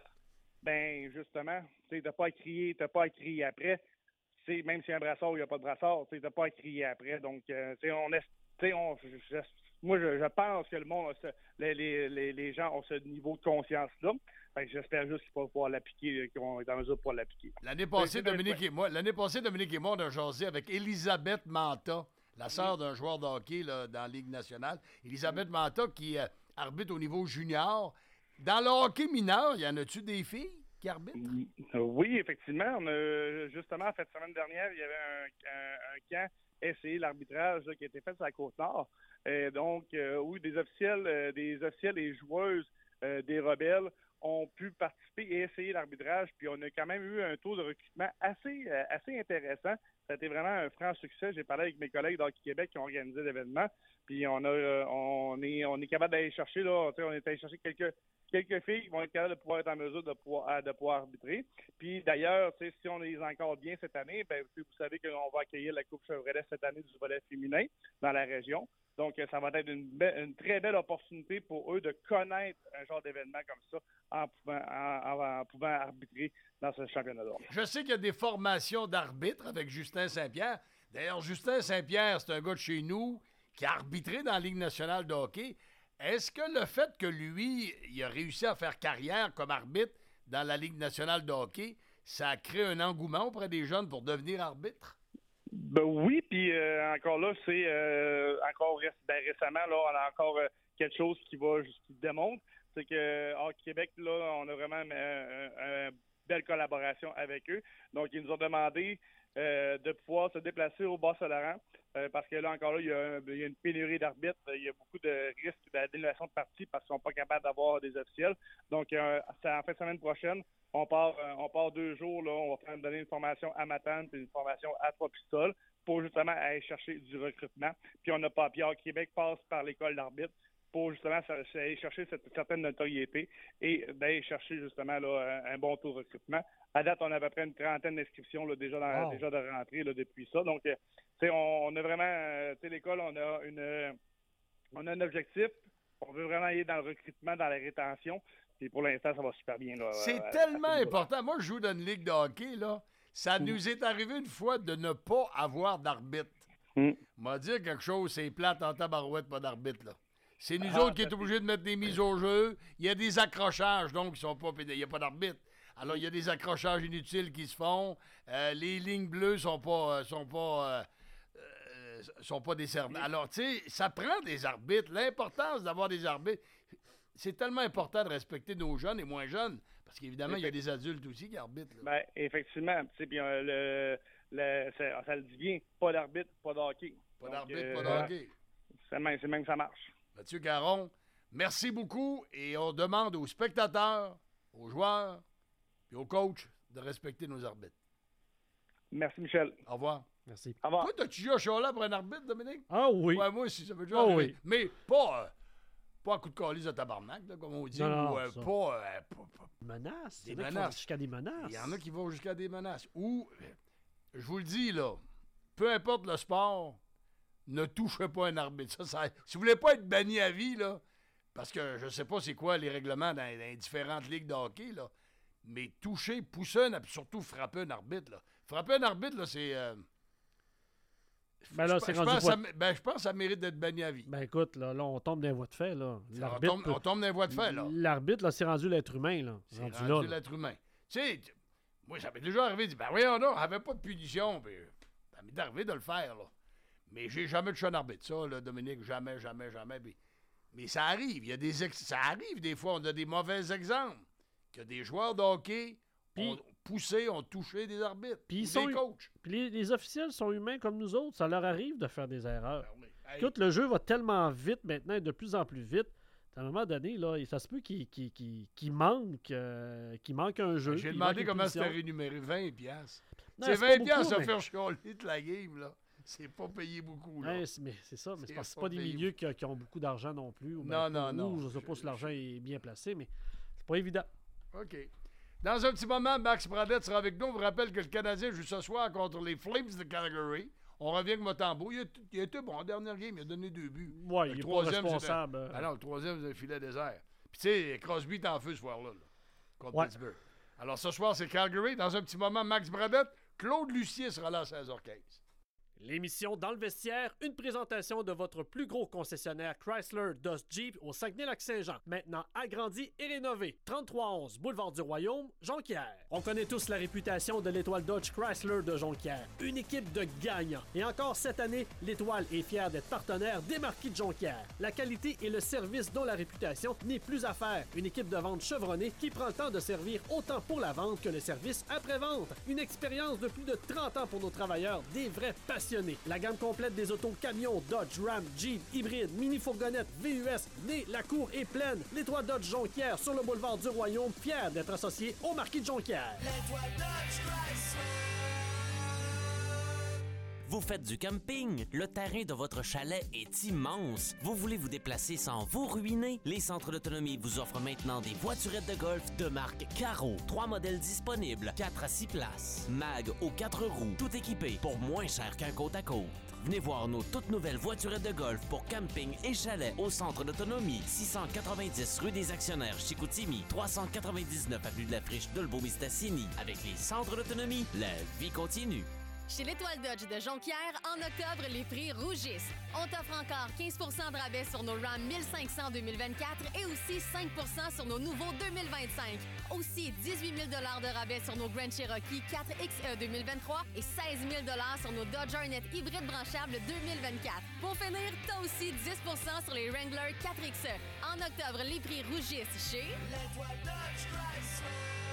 ben justement, tu n'as pas à crier, t'as pas à crier après. T'sais, même s'il y a un brassard ou il n'y a pas de brassard, tu n'as pas à crier après. Donc, euh, on est, on, je, je, moi, je, je pense que le monde, a ce, les, les, les gens ont ce niveau de conscience-là. Fait que j'espère juste qu'ils vont pouvoir l'appliquer, qu'ils vont être en mesure de pouvoir l'appliquer. L'année passée, Dominique et moi, l'année passée, Dominique et moi, on a jasé avec Elisabeth Manta, la sœur d'un joueur de hockey là, dans la Ligue nationale. Elisabeth Manta qui euh, arbitre au niveau junior. Dans le hockey mineur, y en a-tu des filles qui arbitrent? Oui, effectivement. On a, justement, cette semaine dernière, il y avait un, un, un camp essayé l'arbitrage là, qui a été fait sur la Côte-Nord. Et donc, euh, oui, des officiels, euh, des officiels et joueuses euh, des Rebelles ont pu participer et essayer l'arbitrage, puis on a quand même eu un taux de recrutement assez, euh, assez intéressant. Ça a été vraiment un franc succès. J'ai parlé avec mes collègues d'Hockey Québec qui ont organisé l'événement, puis on a, euh, on est, on est capable d'aller chercher là, on est allé chercher quelques, quelques filles qui vont être capables de pouvoir être en mesure de pouvoir, de pouvoir arbitrer. Puis d'ailleurs, si on les encadre bien cette année, ben, vous savez qu'on va accueillir la Coupe Chevrolet cette année du volet féminin dans la région. Donc, ça va être une, be- une très belle opportunité pour eux de connaître un genre d'événement comme ça en pouvant, en, en, en pouvant arbitrer dans ce championnat-là. Je sais qu'il y a des formations d'arbitres avec Justin Saint-Pierre. D'ailleurs, Justin Saint-Pierre, c'est un gars de chez nous qui a arbitré dans la Ligue nationale de hockey. Est-ce que le fait que lui, il a réussi à faire carrière comme arbitre dans la Ligue nationale de hockey, ça a créé un engouement auprès des jeunes pour devenir arbitre? Ben oui, puis euh, encore là, c'est euh, encore ré- ben, récemment, là, on a encore euh, quelque chose qui va qui démontre, c'est que au Québec, là, on a vraiment une un, un belle collaboration avec eux. Donc, ils nous ont demandé euh, de pouvoir se déplacer au Bas-Saint-Laurent, euh, parce que là, encore là, il y a, un, il y a une pénurie d'arbitres, il y a beaucoup de risques d'annulation de partie parce qu'ils ne sont pas capables d'avoir des officiels. Donc, euh, c'est en fin de semaine prochaine. On part, euh, on part deux jours, là, on va faire donner une formation à Matane puis une formation à Trois-Pistoles pour justement aller chercher du recrutement. Puis on n'a pas, puis Hockey Québec passe par l'école d'arbitre pour justement aller chercher cette certaine notoriété et d'aller chercher justement là, un, un bon taux de recrutement. À date, on a à peu près une trentaine d'inscriptions là, déjà, dans, wow. déjà de rentrée là, depuis ça. Donc, euh, on, on a vraiment, euh, tu sais, l'école, on a une, euh, on a un objectif. On veut vraiment aller dans le recrutement, dans la rétention. Et pour l'instant, ça va super bien. Là, C'est euh, tellement important. Moi, je joue dans une ligue de hockey, là. Ça mmh. nous est arrivé une fois de ne pas avoir d'arbitre. Mmh. M'a dire quelque chose, c'est plate en tabarouette, pas d'arbitre, là. C'est nous ah, autres qui sommes obligés de mettre des mises au jeu. Il y a des accrochages, donc, qui sont pas... Il n'y a pas d'arbitre. Alors, il y a des accrochages inutiles qui se font. Euh, les lignes bleues sont pas... Euh, sont pas... Euh, euh, sont pas desservies. Alors, tu sais, ça prend des arbitres. L'importance d'avoir des arbitres... C'est tellement important de respecter nos jeunes et moins jeunes, parce qu'évidemment, il y a des adultes aussi qui arbitrent. Là. Ben, effectivement. Tu sais, puis euh, le, le, ça, ça le dit bien, pas d'arbitre, pas de hockey. Pas Donc, d'arbitre, euh, pas de hockey. C'est même, c'est même que ça marche. Mathieu Caron, merci beaucoup et on demande aux spectateurs, aux joueurs et aux coachs de respecter nos arbitres. Merci, Michel. Au revoir. Merci. Au revoir. Toi, t'as-tu joué à Chola pour un arbitre, Dominique? Ah oui. Ouais, moi aussi, ça veut dire. Ah oui. Mais pas... Euh, Pas à coup de calice de tabarnak, là, comme on dit, non, non, ou euh, ça. pas, euh, pas, pas... Menaces. Des Il y en a qui menaces. vont jusqu'à des menaces. Il y en a qui vont jusqu'à des menaces. Ou, euh, je vous le dis, là, peu importe le sport, ne touchez pas un arbitre. Ça, ça, si vous voulez pas être banni à vie, là, parce que je sais pas c'est quoi les règlements dans, dans les différentes ligues de hockey, là, Mais toucher, pousser, un, puis surtout frapper un arbitre, là. Frapper un arbitre, là, c'est... Euh... Ben là, je, c'est je rendu pense quoi? ça, ben, je pense que ça mérite d'être banni à vie. Ben écoute, là, là on tombe dans les voies de fait, là. On tombe, on tombe dans les voies de fait, là. L'arbitre, là, c'est rendu l'être humain, là. C'est rendu, rendu, là, là. l'être humain. Tu sais, moi, ça m'est déjà arrivé de dire, ben voyons donc, on n'avait pas de punition, puis ça m'est arrivé de le faire, là. Mais j'ai jamais touché un arbitre, ça, là, Dominique, jamais, jamais, jamais. Puis... Mais ça arrive, il y a des ex... ça arrive des fois, on a des mauvais exemples, que des joueurs de hockey Puis... ont poussé, ont touché des arbitres, Puis ils des sont coachs. Puis les, les officiels sont humains comme nous autres, ça leur arrive de faire des erreurs. Ben oui. Hey. Écoute, le jeu va tellement vite maintenant, et de plus en plus vite. À un moment donné, là, ça se peut qu'il, qu'il, qu'il, qu'il manque, euh, qu'il manque un jeu. J'ai demandé comment c'était rémunéré, vingt piastres. Non, c'est c'est vingt pas piastres beaucoup, à mais... faire chialer de la game, là. C'est pas payé beaucoup, là. Ouais, c'est, mais c'est ça, mais c'est, c'est parce que c'est pas pas des payé milieux qui, qui ont beaucoup d'argent non plus. Ou non, ben, non, ou, non. Je sais pas si l'argent est bien placé, mais c'est pas évident. OK. Dans un petit moment, Max Bradette sera avec nous. On vous rappelle que le Canadien joue ce soir contre les Flames de Calgary. On revient avec Mutombo. Il, il a été bon en dernière game. Il a donné deux buts. Ouais, le il est pas responsable. C'était... Ah non, le troisième, c'est un filet désert. Puis tu sais, Crosby est en feu ce soir-là, là, contre ouais. Pittsburgh. Alors ce soir, c'est Calgary. Dans un petit moment, Max Bradette. Claude Lucier sera là à seize heures quinze. L'émission Dans le vestiaire, une présentation de votre plus gros concessionnaire Chrysler Dodge Jeep au Saguenay-Lac-Saint-Jean. Maintenant agrandi et rénové. trente-trois onze Boulevard du Royaume, Jonquière. On connaît tous la réputation de l'étoile Dodge Chrysler de Jonquière. Une équipe de gagnants. Et encore cette année, l'étoile est fière d'être partenaire des Marquis de Jonquière. La qualité et le service dont la réputation n'est plus à faire. Une équipe de vente chevronnée qui prend le temps de servir autant pour la vente que le service après-vente. Une expérience de plus de trente ans pour nos travailleurs, des vrais passionnés. La gamme complète des autos camions Dodge, Ram, Jeep, hybride, mini-fourgonnette, V U S, née, la cour est pleine. L'étoile Dodge Jonquière sur le boulevard du Royaume, fier d'être associé au Marquis de Jonquière. L'étoile Dodge Chrysler. Vous faites du camping? Le terrain de votre chalet est immense. Vous voulez vous déplacer sans vous ruiner? Les centres d'autonomie vous offrent maintenant des voiturettes de golf de marque Caro. Trois modèles disponibles, quatre à six places. Mag aux quatre roues, tout équipé pour moins cher qu'un côte à côte. Venez voir nos toutes nouvelles voiturettes de golf pour camping et chalet au centre d'autonomie. six cent quatre-vingt-dix rue des Actionnaires, Chicoutimi. trois cent quatre-vingt-dix-neuf avenue de la Friche, Dolbeau-Mistassini. Avec les centres d'autonomie, la vie continue. Chez l'Étoile Dodge de Jonquière, en octobre, les prix rougissent. On t'offre encore quinze pour cent de rabais sur nos Ram mille cinq cents deux mille vingt-quatre et aussi cinq pour cent sur nos nouveaux deux mille vingt-cinq. Aussi dix-huit mille dollars de rabais sur nos Grand Cherokee quatre X E deux mille vingt-trois et seize mille dollars sur nos Dodge Hornet hybride branchable deux mille vingt-quatre. Pour finir, t'as aussi dix pour cent sur les Wrangler quatre X E. En octobre, les prix rougissent chez L'étoile Dodge Chrysler.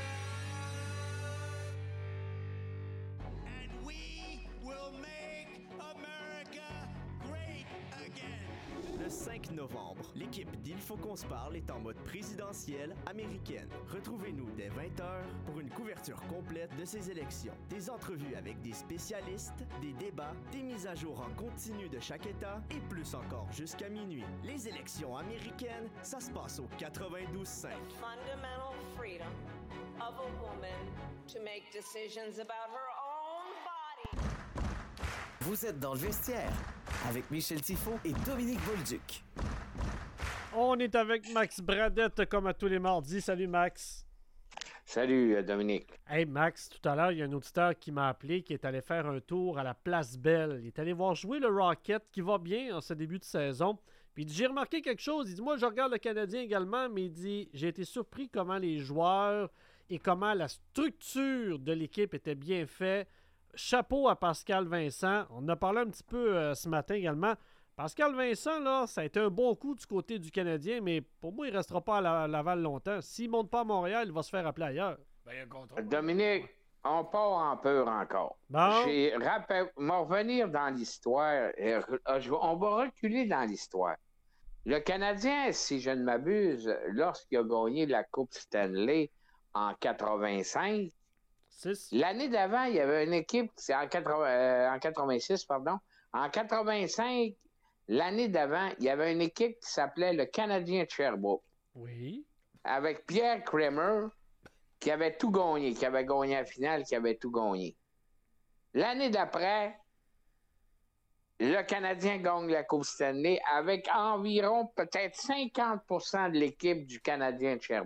Will make America great again. Le cinq novembre, l'équipe d'Il faut qu'on se parle est en mode présidentielle américaine. Retrouvez-nous dès vingt heures pour une couverture complète de ces élections. Des entrevues avec des spécialistes, des débats, des mises à jour en continu de chaque État et plus encore jusqu'à minuit. Les élections américaines, ça se passe au quatre-vingt-douze cinq. Fundamental freedom of a woman to make decisions about her own body. Vous êtes dans le vestiaire avec Michel Tifo et Dominique Bolduc. On est avec Max Bradette comme à tous les mardis. Salut Max. Salut Dominique. Hey Max, tout à l'heure, il y a un auditeur qui m'a appelé qui est allé faire un tour à la Place Belle. Il est allé voir jouer le Rocket qui va bien en ce début de saison. Puis il dit, j'ai remarqué quelque chose. Il dit, moi je regarde le Canadien également, mais il dit, j'ai été surpris comment les joueurs et comment la structure de l'équipe était bien faite. Chapeau à Pascal Vincent. On en a parlé un petit peu euh, ce matin également. Pascal Vincent, là, ça a été un bon coup du côté du Canadien, mais pour moi, il ne restera pas à, la, à Laval longtemps. S'il ne monte pas à Montréal, il va se faire appeler ailleurs. Ben, un Dominique, on part en peur encore. Bon. J'ai rappel... On va revenir dans l'histoire. On va reculer dans l'histoire. Le Canadien, si je ne m'abuse, lorsqu'il a gagné la Coupe Stanley en quatre-vingt-cinq, Six. L'année d'avant, il y avait une équipe, c'est en, quatre-vingts, euh, en quatre-vingt-six, pardon. En quatre-vingt-cinq, l'année d'avant, il y avait une équipe qui s'appelait le Canadien de Sherbrooke. Oui. Avec Pierre Kramer, qui avait tout gagné, qui avait gagné la finale, qui avait tout gagné. L'année d'après, le Canadien gagne la Coupe Stanley avec environ peut-être cinquante pour cent de l'équipe du Canadien de Sherbrooke.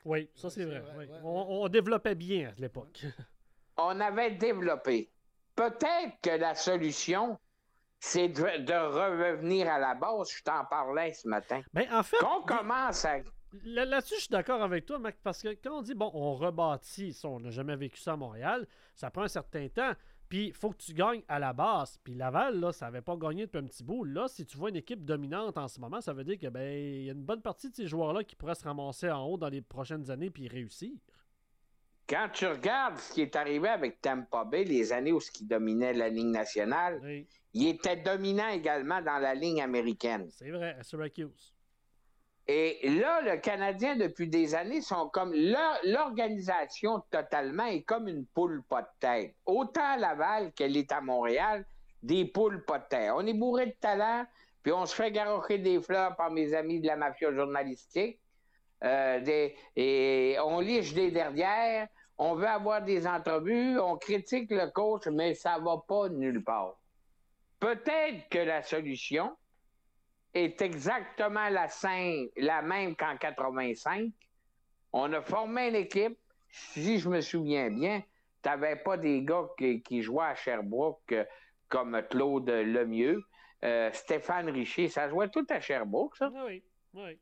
Oui, ça c'est vrai. vrai, oui. ouais, on, on développait bien à l'époque. On avait développé. Peut-être que la solution, c'est de, de revenir à la base. Je t'en parlais ce matin. Ben, en fait, qu'on commence à... Là- Là-dessus, je suis d'accord avec toi, Mac, parce que quand on dit, bon, on rebâtit, ça, on n'a jamais vécu ça à Montréal, ça prend un certain temps, puis il faut que tu gagnes à la base. Puis Laval, là, ça n'avait pas gagné depuis un petit bout. Là, si tu vois une équipe dominante en ce moment, ça veut dire que ben il y a une bonne partie de ces joueurs-là qui pourraient se ramasser en haut dans les prochaines années puis réussir. Quand tu regardes ce qui est arrivé avec Tampa Bay, les années où il dominait la Ligue nationale, Oui. il était dominant également dans la Ligue américaine. C'est vrai, à Syracuse. Et là, le Canadien, depuis des années, sont comme... leur- L'organisation, totalement, est comme une poule pas de tête. Autant à Laval qu'elle est à Montréal, des poules pas de tête. On est bourré de talent, puis on se fait garrocher des fleurs par mes amis de la mafia journalistique. Euh, des- et on liche des derrières, on veut avoir des entrevues, on critique le coach, mais ça va pas nulle part. Peut-être que la solution est exactement la, cin- la même qu'en quatre-vingt-cinq. On a formé une équipe. Si je me souviens bien, tu n'avais pas des gars qui, qui jouaient à Sherbrooke euh, comme Claude Lemieux, euh, Stéphane Richer. Ça jouait tout à Sherbrooke, ça. Oui, oui.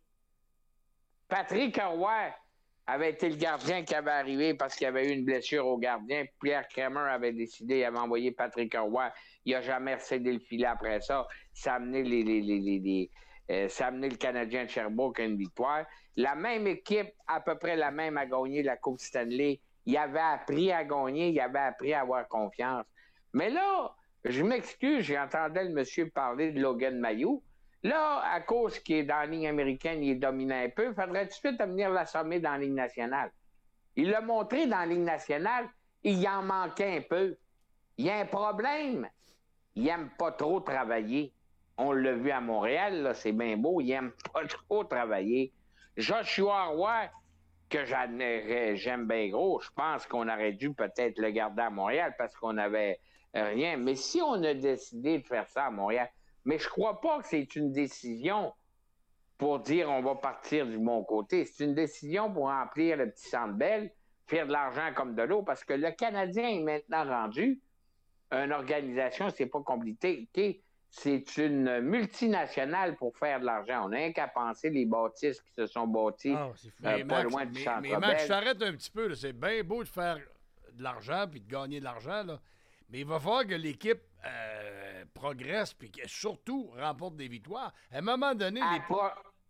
Patrick Roy avait été le gardien qui avait arrivé parce qu'il y avait eu une blessure au gardien. Pierre Kramer avait décidé, il avait envoyé Patrick Roy. Il n'a jamais recédé le filet après ça. Ça a amené, les, les, les, les, les, euh, ça a amené le Canadien de Sherbrooke à une victoire. La même équipe, à peu près la même, a gagné la Coupe Stanley. Il avait appris à gagner, il avait appris à avoir confiance. Mais là, je m'excuse, j'entendais le monsieur parler de Logan Mailloux. Là, à cause qu'il est dans la ligne américaine, il est dominant un peu, il faudrait tout de suite venir l'assommer dans la ligne nationale. Il l'a montré dans la ligne nationale, il y en manquait un peu. Il y a un problème. Il n'aime pas trop travailler. On l'a vu à Montréal, là, c'est bien beau, il n'aime pas trop travailler. Joshua Roy, que j'en ai- j'aime bien gros, je pense qu'on aurait dû peut-être le garder à Montréal parce qu'on n'avait rien. Mais si on a décidé de faire ça à Montréal, mais je crois pas que c'est une décision pour dire on va partir du bon côté. C'est une décision pour remplir le petit Centre Bell, faire de l'argent comme de l'eau, parce que le Canadien est maintenant rendu une organisation, c'est pas compliqué, c'est une multinationale pour faire de l'argent. On n'a rien qu'à penser les bâtisses qui se sont bâties Ah, euh, Mais pas Max, loin du mais, Centre mais Bell. Max, je t'arrête un petit peu. là. C'est bien beau de faire de l'argent puis de gagner de l'argent, là. Mais il va falloir que l'équipe euh, progresse puis que surtout remporte des victoires. À un moment donné, Elle, les... pro-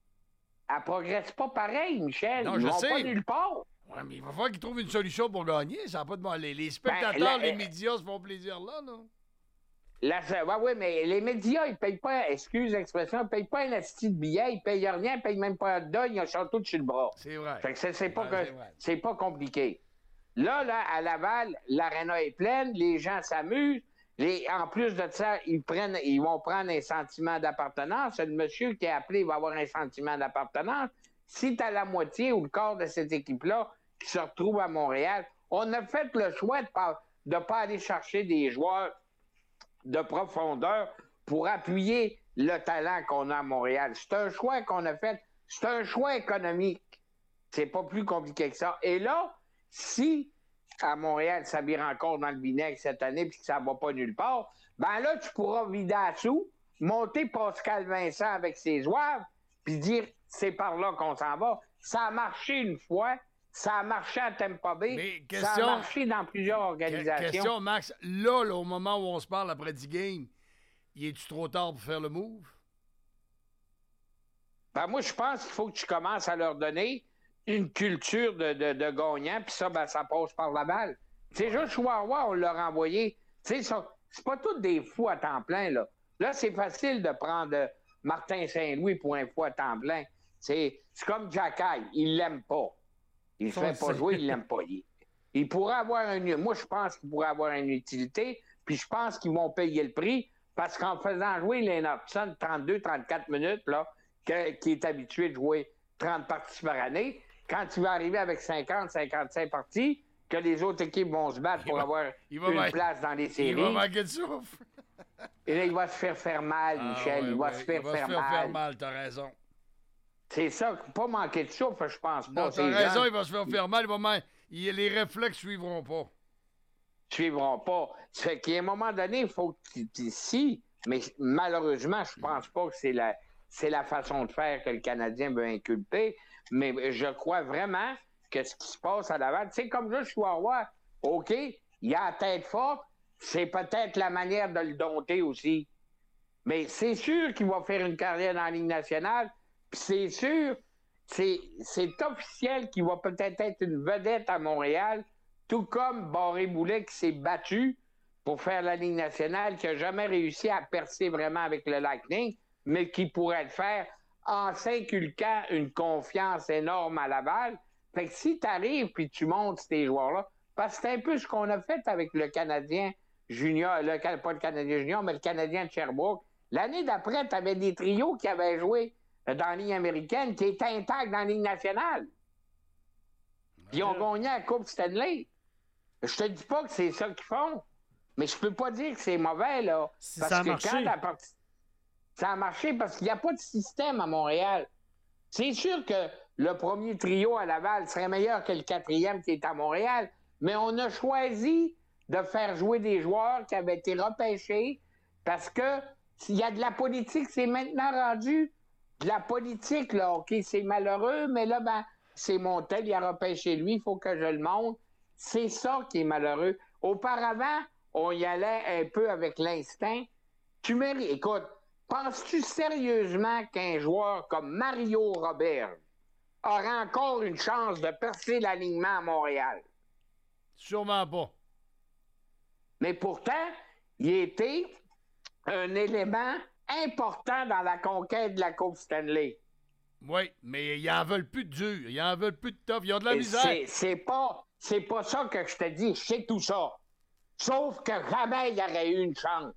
elle progresse pas pareil, Michel. Non, Ils je vont sais. pas nulle part. Ouais, mais il va falloir qu'ils trouvent une solution pour gagner. Ça a pas de bon. Les, les spectateurs, Ben, la- les médias se font plaisir là, non? Là, ça- ouais, ouais, mais les médias, ils payent pas, excuse l'expression, ils payent pas un asti de billet, ils payent rien, ils payent même pas un deuil, ils ont un château dessus le bras. C'est vrai. Fait que c'est, c'est pas, Ouais, que- c'est vrai. c'est pas compliqué. Là, là, à Laval, l'aréna est pleine, les gens s'amusent. Les, en plus de ça, ils prennent, ils vont prendre un sentiment d'appartenance. Le monsieur qui est appelé va avoir un sentiment d'appartenance. Si tu as la moitié ou le quart de cette équipe-là qui se retrouve à Montréal, on a fait le choix de pas, de pas aller chercher des joueurs de profondeur pour appuyer le talent qu'on a à Montréal. C'est un choix qu'on a fait. C'est un choix économique. C'est pas plus compliqué que ça. Et là, si à Montréal, ça vire encore dans le vinaigre cette année puis que ça va pas nulle part, ben là, tu pourras vider à sous, monter Pascal Vincent avec ses joueurs, puis dire c'est par là qu'on s'en va. Ça a marché une fois, ça a marché à Tampa Bay, Mais ça question- a marché dans plusieurs organisations. Question, Max. Là, là, au moment où on se parle après dix games, y est-tu trop tard pour faire le move? Ben moi, je pense qu'il faut que tu commences à leur donner une culture de, de, de gagnant, puis ça, ben, ça passe par la balle. C'est juste Chihuahua, on l'a renvoyé. Tu sais, ça- c'est pas tous des fous à temps plein, là. Là, c'est facile de prendre euh, Martin Saint-Louis pour un fou à temps plein. C'est c'est comme Jacky, il l'aime pas. Il ne Ça, fait on pas sait. jouer, il l'aime pas. Il, il pourrait avoir une... Moi, je pense qu'il pourrait avoir une utilité, puis je pense qu'ils vont payer le prix, parce qu'en faisant jouer Lane Hobson trente-deux trente-quatre minutes, là, que- qui est habitué de jouer trente parties par année, quand tu vas arriver avec cinquante cinquante-cinq parties, que les autres équipes vont se battre pour va- avoir il va une man- place dans les Il séries, va manquer de souffle. et là, il va se faire faire mal, Ah, Michel, ouais, il va ouais, se faire il va faire se faire mal. faire mal, t'as raison. C'est ça, pas manquer de souffle, je pense pas. Non, t'as raison, il va se faire faire mal. Il va man- il- les réflexes suivront pas. Suivront pas. Ça fait qu'à un moment donné, il faut que tu tu- si, mais malheureusement, je pense pas que c'est la, c'est la façon de faire que le Canadien veut inculper, mais je crois vraiment que ce qui se passe à Laval, tu sais, comme là, je suis à voir, OK, il a la tête forte, c'est peut-être la manière de le dompter aussi. Mais c'est sûr qu'il va faire une carrière dans la Ligue nationale, puis c'est sûr, c'est, c'est officiel qu'il va peut-être être une vedette à Montréal, tout comme Barré-Boulet qui s'est battu pour faire la Ligue nationale, qui n'a jamais réussi à percer vraiment avec le Lightning, mais qui pourrait le faire en s'inculquant une confiance énorme à Laval. Fait que si tu arrives puis tu montes ces joueurs-là, parce que c'est un peu ce qu'on a fait avec le Canadien junior, le, pas le Canadien junior, mais le Canadien de Sherbrooke. L'année d'après, tu avais des trios qui avaient joué dans la Ligue américaine qui étaient intacts dans la Ligue nationale. Puis ils ont gagné la Coupe Stanley. Je te dis pas que c'est ça qu'ils font, mais je peux pas dire que c'est mauvais, là. Si parce ça a que marché. quand la partie... Ça a marché parce qu'il n'y a pas de système à Montréal. C'est sûr que le premier trio à Laval serait meilleur que le quatrième qui est à Montréal, mais on a choisi de faire jouer des joueurs qui avaient été repêchés parce que s'il y a de la politique, c'est maintenant rendu de la politique, là. OK, c'est malheureux, mais là, ben, c'est Montel, il a repêché lui, il faut que je le montre. C'est ça qui est malheureux. Auparavant, on y allait un peu avec l'instinct. Tu mérites. Écoute, penses-tu sérieusement qu'un joueur comme Mario Robert aura encore une chance de percer l'alignement à Montréal? Sûrement pas. Mais pourtant, il était un élément important dans la conquête de la Coupe Stanley. Oui, mais ils en veulent plus de dur. Ils en veulent plus de tough. Ils ont de la Et misère. C'est, c'est pas, c'est pas ça que je te dis. Je sais tout ça. Sauf que jamais il y aurait eu une chance.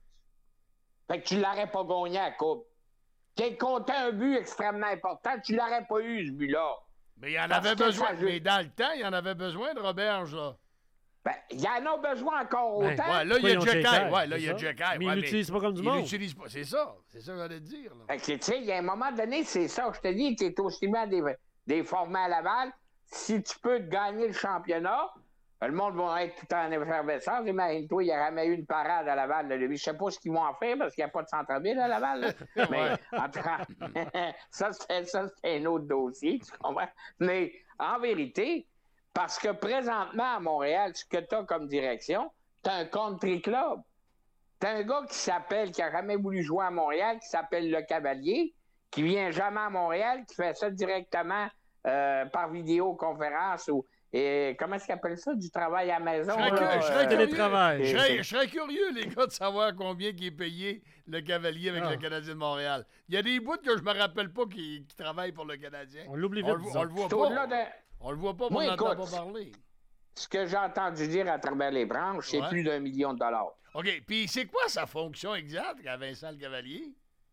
Fait que tu l'aurais pas gagné à la Coupe. Qu'il comptait un but extrêmement important, tu l'aurais pas eu, ce but-là. Mais il en Parce avait que besoin. ça- Mais dans le temps, il en avait besoin de Roberge, là. Ben, il y en a besoin encore Ben, autant. ouais, là, il y a Ils ont Jekyll. Jekyll, Ouais, là, il y c'est a ça. Jekyll. Mais ils ouais, l'utilisent pas comme du ils monde. l'utilisent pas. C'est ça. C'est ça que j'allais te dire, là. Fait que, tu sais, il y a un moment donné, c'est ça. Je te dis, tu es aussi bien des, des formats à Laval. Si tu peux te gagner le championnat, le monde va être tout en effervescence. Imagine-toi, il n'y a jamais eu une parade à Laval. Là. Je sais pas ce qu'ils vont en faire parce qu'il n'y a pas de centre-ville à Laval. là. Mais en tout cas, ça, c'est, ça, c'est un autre dossier, tu comprends? Mais en vérité, parce que présentement à Montréal, ce que tu as comme direction, tu as un country club. T'as un gars qui s'appelle, qui a jamais voulu jouer à Montréal, qui s'appelle Le Cavalier, qui vient jamais à Montréal, qui fait ça directement euh, par vidéoconférence ou et comment est-ce qu'il appelle ça? Du travail à la maison. Je serais, là, cu- je serais euh, curieux, et- je serais- je serais curieux, les gars, de savoir combien qui est payé le Cavalier avec Ah. le Canadien de Montréal. Il y a des bouts que je me rappelle pas qui, qui travaillent pour le Canadien. On l'oublie On vite, le, disons. on le voit C'est au-delà pas. de- On le voit pas, mais Moi, on n'entend écoute, pas parler. Ce que j'ai entendu dire à travers les branches, c'est Ouais. plus d'un million de dollars. OK, puis c'est quoi sa fonction exacte à Vincent le Cavalier?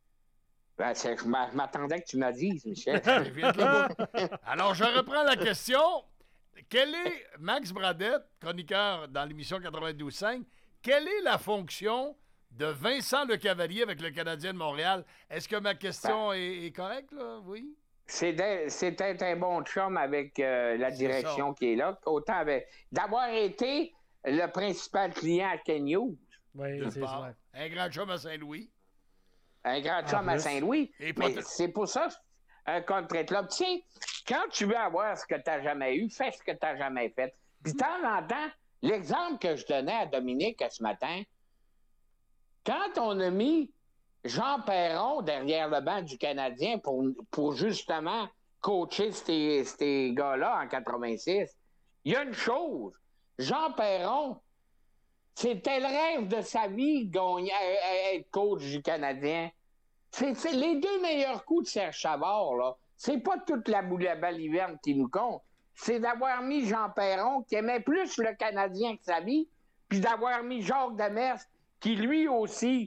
Ben, c'est- je m'a- je m'attendais que tu me dises, Michel. J'ai vite le bout. Alors, je reprends la question. Quel est, Max Bradette, chroniqueur dans l'émission quatre-vingt-douze cinq, quelle est la fonction de Vincent Le Cavalier avec le Canadien de Montréal? Est-ce que ma question Ben. est, est correcte, là? Oui? C'est d'être- c'est d'être un bon chum avec euh, la C'est direction ça. qui est là, autant avec d'avoir été le principal client à Ken Hughes, Oui, D'une c'est part. vrai. Un grand chum à Saint-Louis. un grand chum à plus. Saint-Louis. Et pas Mais de- c'est pour ça un country club. Tu sais, quand tu veux avoir ce que tu n'as jamais eu, fais ce que tu n'as jamais fait. Puis de temps en temps, l'exemple que je donnais à Dominique ce matin, quand on a mis Jean Perron derrière le banc du Canadien pour, pour justement coacher ces, ces gars-là en quatre-vingt-six, il y a une chose. Jean Perron, c'était le rêve de sa vie, gagner, euh, être coach du Canadien. C'est, c'est les deux meilleurs coups de Serge Savard, là. C'est pas toute la boule à baliverne qui nous compte. C'est d'avoir mis Jean Perron, qui aimait plus le Canadien que sa vie, puis d'avoir mis Jacques Demers, qui lui aussi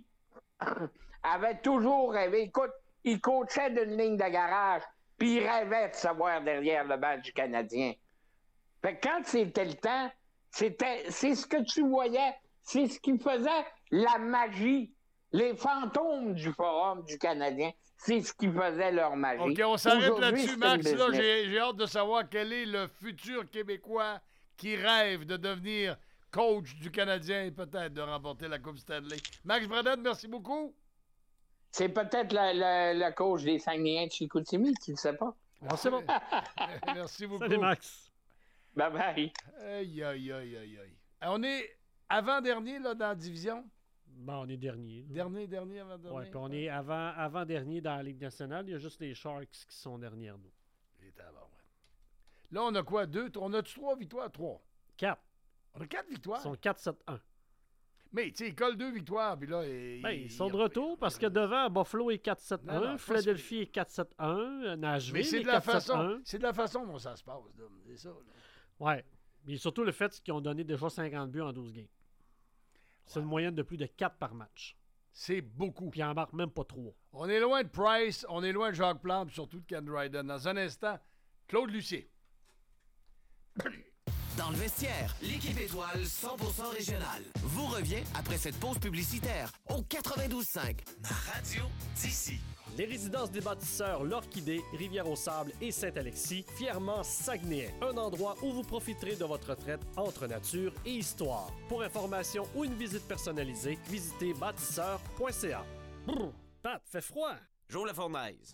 avait toujours rêvé. Écoute, il coachait d'une ligne de garage, puis il rêvait de se voir derrière le banc du Canadien. Fait que quand c'était le temps, c'était, c'est ce que tu voyais, c'est ce qui faisait la magie, les fantômes du Forum du Canadien. C'est ce qui faisait leur magie. OK, on s'arrête Aujourd'hui, là-dessus, c'est Max. une Là, business. j'ai, j'ai hâte de savoir quel est le futur Québécois qui rêve de devenir coach du Canadien et peut-être de remporter la Coupe Stanley. Max Bradette, merci beaucoup. C'est peut-être le, le, le coach des Saguenayens de Chicoutimi, tu ne sais pas. Ah, c'est bon. Merci beaucoup. Salut, Max. Bye bye. Aïe, aïe, aïe, aïe, aïe. On est avant-dernier là, dans la division. Bon, on est dernier. là. Dernier, dernier, avant-dernier. Ouais, puis on est avant, avant-dernier dans la Ligue nationale. Il y a juste les Sharks qui sont derrière nous. Les tabarouettes. Là, on a quoi? Deux? On a-tu trois victoires? Trois. Quatre. On a quatre victoires. Ils sont quatre sept un. Mais, tu sais, ils collent deux victoires, puis là... il- Ben, il- ils sont il- de retour parce que devant, Buffalo est quatre sept Non, non, un, pas Philadelphie est quatre sept un, Nashville Mais c'est est de la quatre sept façon, un. c'est de la façon dont ça se passe, là. C'est ça, là. Ouais. Mais surtout le fait qu'ils ont donné déjà cinquante buts en douze games. C'est une moyenne de plus de quatre par match. C'est beaucoup. Puis ils en marquent même pas trois. On est loin de Price, on est loin de Jacques Plante, puis surtout de Ken Dryden. Dans un instant, Claude Lucier. Dans le vestiaire, l'équipe étoile cent pour cent régionale vous revient après cette pause publicitaire au quatre-vingt-douze cinq. Ma radio d'ici. Les résidences des bâtisseurs L'Orchidée, Rivière-au-Sable et Saint-Alexis, fièrement Saguenay. Un endroit où vous profiterez de votre retraite entre nature et histoire. Pour information ou une visite personnalisée, visitez bâtisseur point c a. Brrr, Pat, fait froid. J'ouvre la fournaise.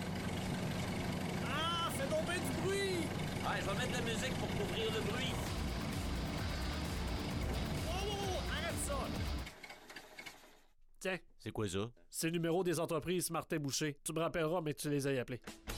Ah, fais donc bien du bruit! Ouais, je vais mettre de la musique pour couvrir le bruit. Oh, oh, oh, arrête ça! Tiens. C'est quoi ça? C'est le numéro des entreprises Martin Boucher. Tu me rappelleras, mais tu les as appelés.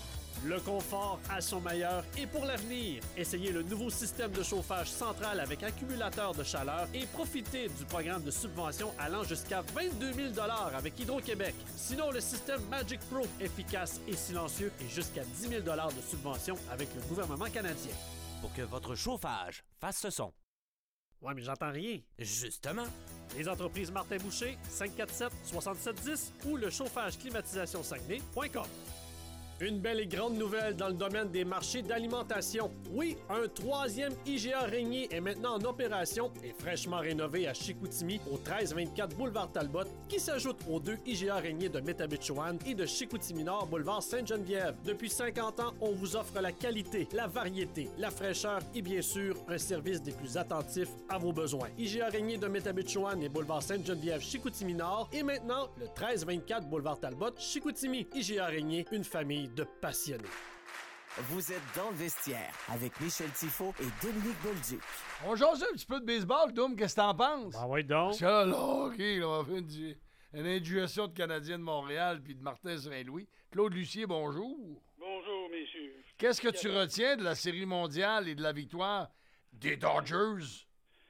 Le confort à son meilleur et pour l'avenir. Essayez le nouveau système de chauffage central avec accumulateur de chaleur et profitez du programme de subvention allant jusqu'à vingt-deux mille dollars avec Hydro-Québec. Sinon, le système Magic Pro, efficace et silencieux, et jusqu'à dix mille dollars de subvention avec le gouvernement canadien. Pour que votre chauffage fasse ce son. Ouais, mais j'entends rien. Justement. Les entreprises Martin Boucher, cinq quatre sept, six sept un zéro ou le chauffage climatisation saguenay point com. Une belle et grande nouvelle dans le domaine des marchés d'alimentation. Oui, un troisième I G A Régnier est maintenant en opération et fraîchement rénové à Chicoutimi au treize vingt-quatre boulevard Talbot, qui s'ajoute aux deux I G A Régnier de Métabetchouan et de Chicoutimi-Nord boulevard Sainte-Geneviève. Depuis cinquante ans, on vous offre la qualité, la variété, la fraîcheur et bien sûr, un service des plus attentifs à vos besoins. I G A Régnier de Métabetchouan et boulevard Sainte-Geneviève Chicoutimi-Nord et maintenant le treize vingt-quatre boulevard Talbot Chicoutimi. I G A Régnier, une famille de passionnés. Vous êtes dans le vestiaire avec Michel Tifo et Dominique Bolduc. On jase un petit peu de baseball, Doom, qu'est-ce que t'en penses? Ah ouais, donc. Parce que là, là, OK, là, on va faire une, une indigestion de Canadiens de Montréal puis de Martin Saint-Louis. Claude Lucier, bonjour. Bonjour, messieurs. Qu'est-ce que tu retiens de la Série mondiale et de la victoire des Dodgers?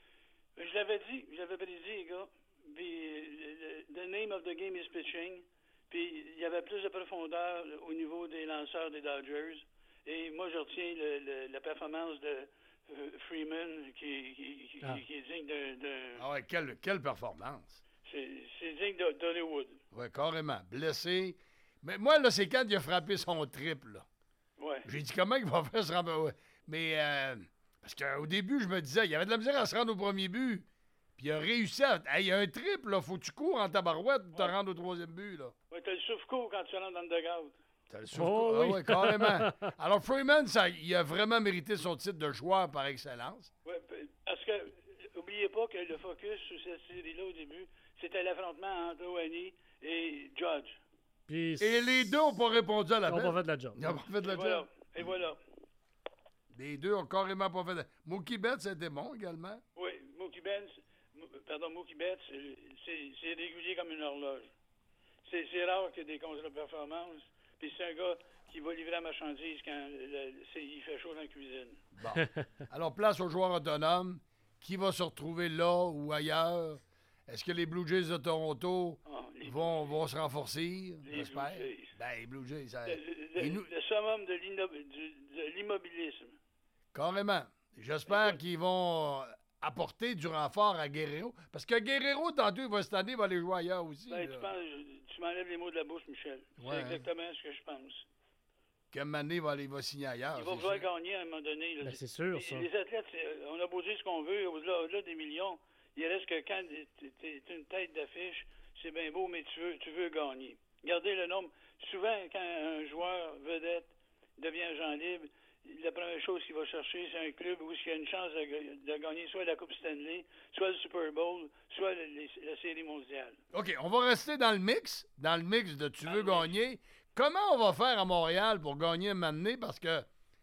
Je l'avais dit, je l'avais prédit, les gars. Puis, the, the name of the game is pitching. Puis, il y avait plus de profondeur au niveau des lanceurs des Dodgers. Et moi, je retiens le, le, la performance de euh, Freeman qui, qui, qui, Ah. qui est digne de... de Ah ouais, quelle, quelle performance. c'est, c'est digne de- d'Hollywood. Ouais, carrément. Blessé. Mais moi, là, c'est quand il a frappé son triple, là. Ouais. J'ai dit comment il va faire se rendre. Ouais. Mais, euh, parce qu'au début, je me disais, il y avait de la misère à se rendre au premier but. Puis il a réussi à. Hey, il y a un triple, là. Faut que tu cours en tabarouette pour te rendre au troisième but, là. Ouais, t'as le souffle-court quand tu rentres dans le dugout. T'as le souffle- Oh, ah oui. ouais, carrément. Alors, Freeman, ça, il a vraiment mérité son titre de joueur par excellence. Ouais, p- parce que, euh, oubliez pas que le focus sur cette série-là au début, c'était l'affrontement entre Oani et Judge. Puis, Et les deux n'ont pas répondu à ils l'appel. n'ont pas fait de la job. Ils n'ont pas fait de la Et voilà. job. Et voilà. Les deux ont carrément pas fait de... Mookie Betts, c'était bon également. Oui, Mookie Betts, Mo- pardon, Mookie Betts, euh, c'est c'est régulier comme une horloge. C'est c'est rare qu'il y ait des contre-performances. Puis c'est un gars qui va livrer la marchandise quand le- le- c'est- il fait chaud dans la cuisine. Bon. Alors, place aux joueurs autonomes. Qui va se retrouver là ou ailleurs? Est-ce que les Blue Jays de Toronto Ah, les vont, vont se renforcer? Les J'espère. Blue Jays. Ben, les Blue Jays, ça... Le, le- Et nous- le summum de l'ino- du- de l'immobilisme. Carrément. J'espère qu'ils vont apporter du renfort à Guerrero. Parce que Guerrero, tantôt, il va cette année, il va aller jouer ailleurs aussi. Ben, là. tu, penses- tu m'enlèves les mots de la bouche, Michel. Ouais, C'est hein. exactement ce que je pense. Que Mané va, aller- il va signer ailleurs. Il va c'est pouvoir sûr. gagner à un moment donné. là. Ben, c'est sûr, Les- ça. Les athlètes, c'est- on a beau dire ce qu'on veut, au-delà, au-delà des millions, il reste que quand tu es une tête d'affiche, c'est bien beau, mais tu veux, tu veux gagner. Regardez le nombre. Souvent, quand un joueur vedette devient agent libre, la première chose qu'il va chercher, c'est un club où il y a une chance de, de gagner soit la Coupe Stanley, soit le Super Bowl, soit le, les, la Série mondiale. OK, on va rester dans le mix, dans le mix de tu veux gagner. Comment on va faire à Montréal pour gagner un moment donné? Parce que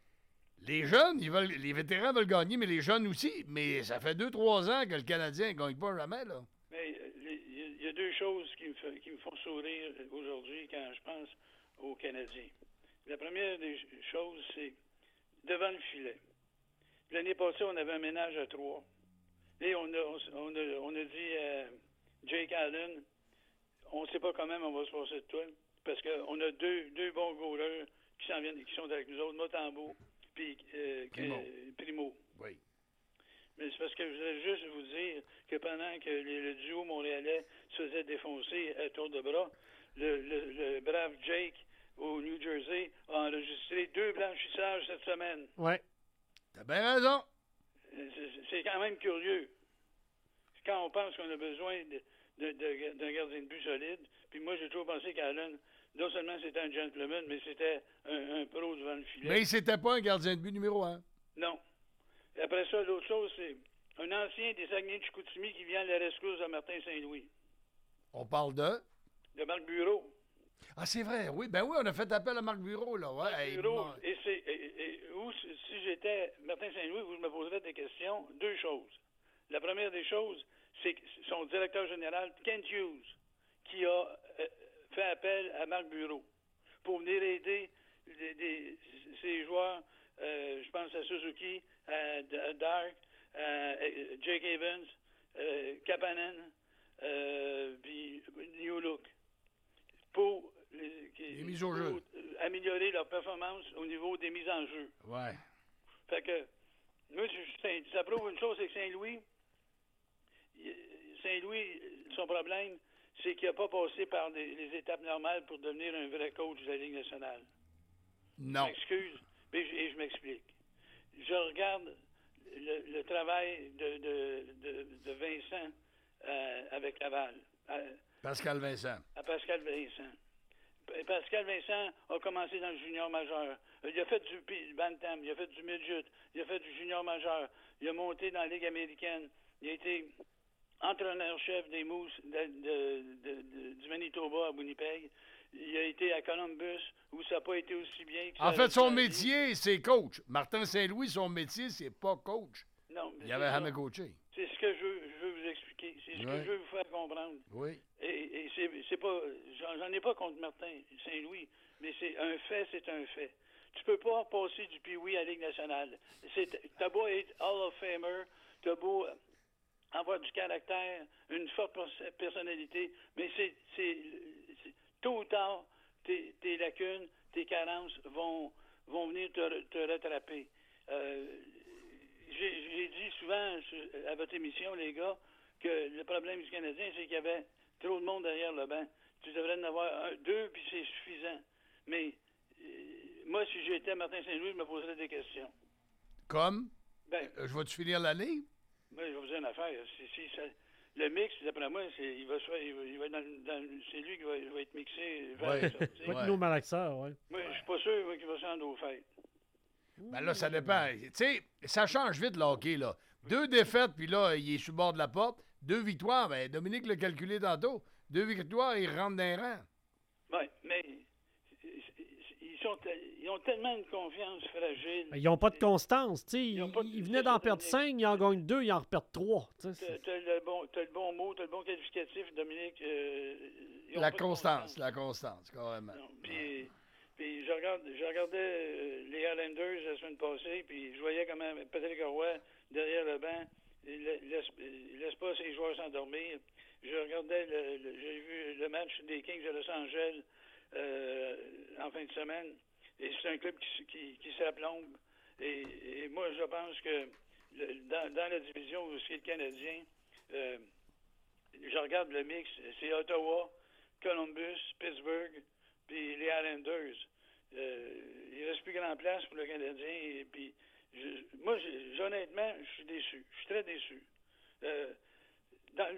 les jeunes, ils veulent, les vétérans veulent gagner, mais les jeunes aussi. Mais ça fait deux, trois ans que le Canadien ne gagne pas jamais, là. Mais il y a deux choses qui me, fait, qui me font sourire aujourd'hui quand je pense aux Canadiens. La première des choses, c'est devant le filet. L'année passée, on avait un ménage à trois. Et on a, on a, on a dit à Jake Allen, on ne sait pas quand même on va se passer de toi, parce qu'on a deux, deux bons goalers qui s'en viennent, qui sont avec nous autres, Motambo puis euh, Primo. Que, Primo. Oui. Mais c'est parce que je voudrais juste vous dire que pendant que les, le duo montréalais se faisait défoncer à tour de bras, le, le, le brave Jake au New Jersey a enregistré deux blanchissages cette semaine. Ouais. T'as bien raison. C'est, c'est quand même curieux. Quand on pense qu'on a besoin de, de, de, d'un gardien de but solide, puis moi j'ai toujours pensé qu'Allen, non seulement c'était un gentleman, mais c'était un, un pro devant le filet. Mais c'était pas un gardien de but numéro un. Non. Et après ça, l'autre chose, c'est un ancien des Saguenay de Chicoutimi qui vient à la rescousse de Martin Saint-Louis. On parle de? De Marc Bureau. Ah, c'est vrai, oui. Ben oui, on a fait appel à Marc Bureau, là. Ouais, Marc hey, Bureau, mon- et c'est, et, et où, si j'étais Martin Saint-Louis, vous me poserez des questions. Deux choses. La première des choses, c'est que son directeur général, Kent Hughes, qui a euh, fait appel à Marc Bureau pour venir aider des, des, ces joueurs, euh, je pense à Suzuki, à, à Dark, à Jake Evans, euh, Kapanen, euh, puis New Look, pour, les, qui- Les mises au pour, jeu. euh, améliorer leur performance au niveau des mises en jeu. Ouais. Fait que, moi, je- Saint- ça prouve une chose, c'est que Saint-Louis, il- Saint-Louis, son problème, c'est qu'il n'a pas passé par les, les étapes normales pour devenir un vrai coach de la Ligue nationale. Non. Je m'excuse, mais je, et je m'explique. Je regarde le, le travail de, de, de, de Vincent euh, avec Laval, à, Pascal Vincent. à Pascal Vincent. P- Pascal Vincent a commencé dans le junior majeur. Il a fait du pi- bantam, il a fait du midget, il a fait du junior majeur. Il a monté dans la Ligue américaine. Il a été entraîneur-chef des Moose de, de, de, de, du Manitoba à Winnipeg. Il a été à Columbus, où ça n'a pas été aussi bien que ça En fait, aurait son dû aller. métier, c'est coach. Martin Saint-Louis, son métier, c'est pas coach. Non, mais Il c'est avait ça. jamais coaché. C'est ce que je veux, je veux vous expliquer. C'est ce Ouais. que je veux vous faire comprendre. Oui. Et, et c'est, c'est pas, j'en, j'en ai pas contre Martin Saint-Louis, mais c'est un fait, c'est un fait. Tu peux pas passer du Pee-Wee à la Ligue nationale. C'est, t'as beau être Hall of Famer, t'as beau avoir du caractère, une forte pers- personnalité, mais c'est, c'est, c'est tôt ou tard, tes, tes lacunes, tes carences vont, vont venir te, re- te rattraper. Euh, j'ai, j'ai dit souvent sur- à votre émission, les gars, que le problème du Canadien, c'est qu'il y avait trop de monde derrière le banc. Tu devrais en avoir un, deux, puis c'est suffisant. Mais euh, moi, si j'étais Martin Saint-Louis, je me poserais des questions. Comme? Ben, Euh, je vais-tu finir l'année? moi, je vais vous dire une affaire. Si, si ça- le mix, d'après moi, c'est, il va se faire- il va, il va être dans, dans- c'est lui qui va, il va être mixé vers Ouais. la sortie. Pas que nos malaxeurs, ouais. Moi, je suis pas sûr moi, qu'il va se rendre aux fêtes. Ben là, ça dépend. Tu sais, ça change vite, le hockey, là. Deux défaites, puis là, il est sur le bord de la porte. Deux victoires, ben Dominique l'a calculé tantôt. Deux victoires, il rentre dans les rangs. Oui, mais ils, sont, ils ont tellement une confiance fragile. Ils n'ont pas de constance, tu sais. Ils, ont pas de- ils venaient d'en perdre cinq, ils en gagnent deux, ils en reperdent trois. tu sais, T'as, c'est- t'as le bon, t'as le bon mot, t'as le bon qualificatif, Dominique. euh, ils ont La pas de constance, la constance, carrément. Puis, puis je, regarde, je regardais euh, les Highlanders la semaine passée, puis je voyais comment Patrick Roy, derrière le banc, il la- laisse, il laisse pas ses joueurs s'endormir. Je regardais, le, le- j'ai vu le match des Kings de Los Angeles euh, en fin de semaine, et c'est un club qui, qui, qui s'aplombe. Et, et moi, je pense que le- dans, dans la division où c'est le Canadien, euh, je regarde le mix, c'est Ottawa, Columbus, Pittsburgh, puis les Islanders. Euh, il reste plus grand place pour le Canadien. Et puis, je- moi, je- honnêtement, je suis déçu. Je suis très déçu. Euh, dans-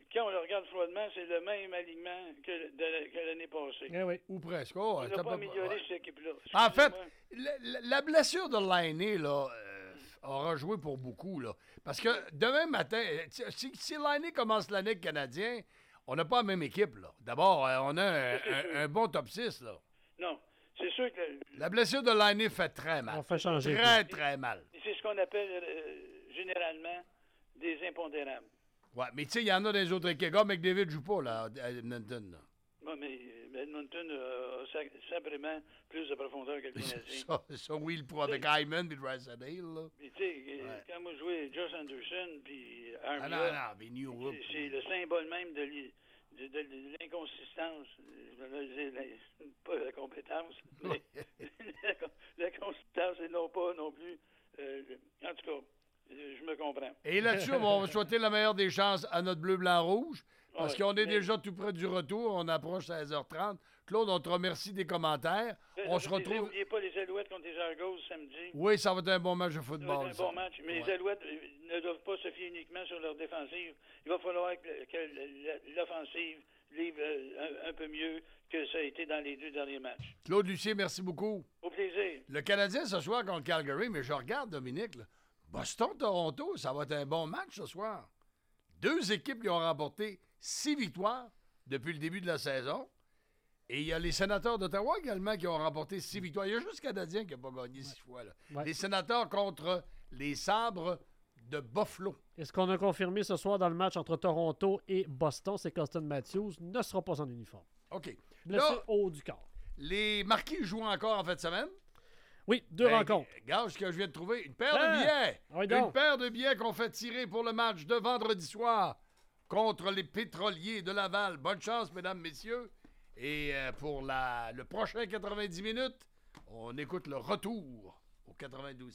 quand on le regarde froidement, c'est le même alignement que, de, que l'année passée. Eh oui. Ou presque. Oh, on n'a t'as pas pas- amélioré ouais. cette équipe-là. En fait, Excusez-moi. la, la- la blessure de Laine, là, euh, aura joué pour beaucoup, là. Parce que demain matin, euh, si, si Laine commence l'année avec Canadien, on n'a pas la même équipe, là. D'abord, euh, on a un, Ça, c'est un- sûr. un bon top six, là. Non, c'est sûr que La blessure de Laine fait très mal. On fait changer. Très, très mal. c'est ce qu'on appelle euh, généralement des impondérables. Ouais, mais tu sais, il y en a des autres équipes. Comme McDavid joue pas, là, à Edmonton, là. Bon, mais euh, Edmonton a sac- simplement plus de profondeur que le Canadien. Ça, ça, oui, le pro avec Hyman et Draisaitl, là. Mais tu sais, euh, quand moi je jouais Josh Anderson puis Ah non, Armia, non, mais New York. c'est- c'est le symbole même de l'i- de, de- de l'inconsistance. Je veux dire, la- pas la compétence, mais la, con- la consistance et non pas non plus. euh, en tout cas, euh, je me comprends. Et là-dessus, on va souhaiter la meilleure des chances à notre bleu, blanc, rouge. Parce Ouais, qu'on est mais- déjà tout près du retour. On approche seize heures trente. Claude, on te remercie des commentaires. On se retrouve. N'oubliez pas les Alouettes contre les Argos samedi. Oui, ça va être un bon match de Ça va football. être un ça. bon match, mais Ouais. les Alouettes euh, ne doivent pas se fier uniquement sur leur défensive. Il va falloir que, que l- l'offensive livre euh, un, un peu mieux que ça a été dans les deux derniers matchs. Claude Lucier, merci beaucoup. Au plaisir. Le Canadien ce soir contre Calgary, mais je regarde, Dominique, là. Boston-Toronto, ça va être un bon match ce soir. Deux équipes qui ont remporté six victoires depuis le début de la saison. Et il y a les Sénateurs d'Ottawa également qui ont remporté six victoires. Il y a juste le Canadien qui n'a pas gagné six fois. Là. Ouais. Les Sénateurs contre les Sabres de Buffalo. Et ce qu'on a confirmé ce soir dans le match entre Toronto et Boston, c'est qu'Austin Matthews ne sera pas en uniforme. OK. Blessé Là, au haut du corps. les Marquis jouent encore en fin de semaine. Oui, deux Ben, rencontres. Regarde ce que je viens de trouver. Une paire Ah! de billets. Ah oui, Une donc. paire de billets qu'on fait tirer pour le match de vendredi soir contre les Pétroliers de Laval. Bonne chance, mesdames, messieurs. Et euh, pour la, le prochain quatre-vingt-dix minutes, on écoute le retour au quatre-vingt-douze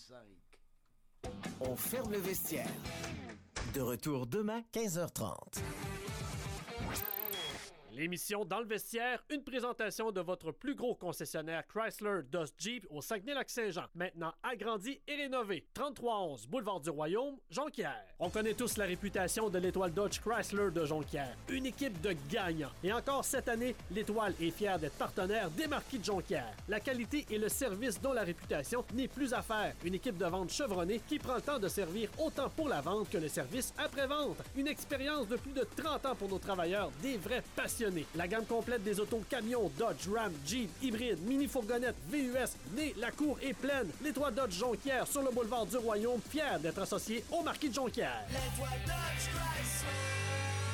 cinq. On ferme le vestiaire. De retour demain, quinze heures trente. L'émission Dans le vestiaire, une présentation de votre plus gros concessionnaire Chrysler Dodge Jeep au Saguenay-Lac-Saint-Jean. Maintenant agrandi et rénové. trente-trois onze Boulevard du Royaume, Jonquière. On connaît tous la réputation de l'étoile Dodge Chrysler de Jonquière. Une équipe de gagnants. Et encore cette année, l'étoile est fière d'être partenaire des Marquis de Jonquière. La qualité et le service dont la réputation n'est plus à faire. Une équipe de vente chevronnée qui prend le temps de servir autant pour la vente que le service après-vente. Une expérience de plus de trente ans pour nos travailleurs, des vrais passionnés. La gamme complète des autos camions Dodge, Ram, Jeep, hybride, mini-fourgonnette, V U S, née, la cour est pleine. L'étoile Dodge Jonquière sur le boulevard du Royaume, fier d'être associé au Marquis de Jonquière. L'étoile Dodge Chrysler.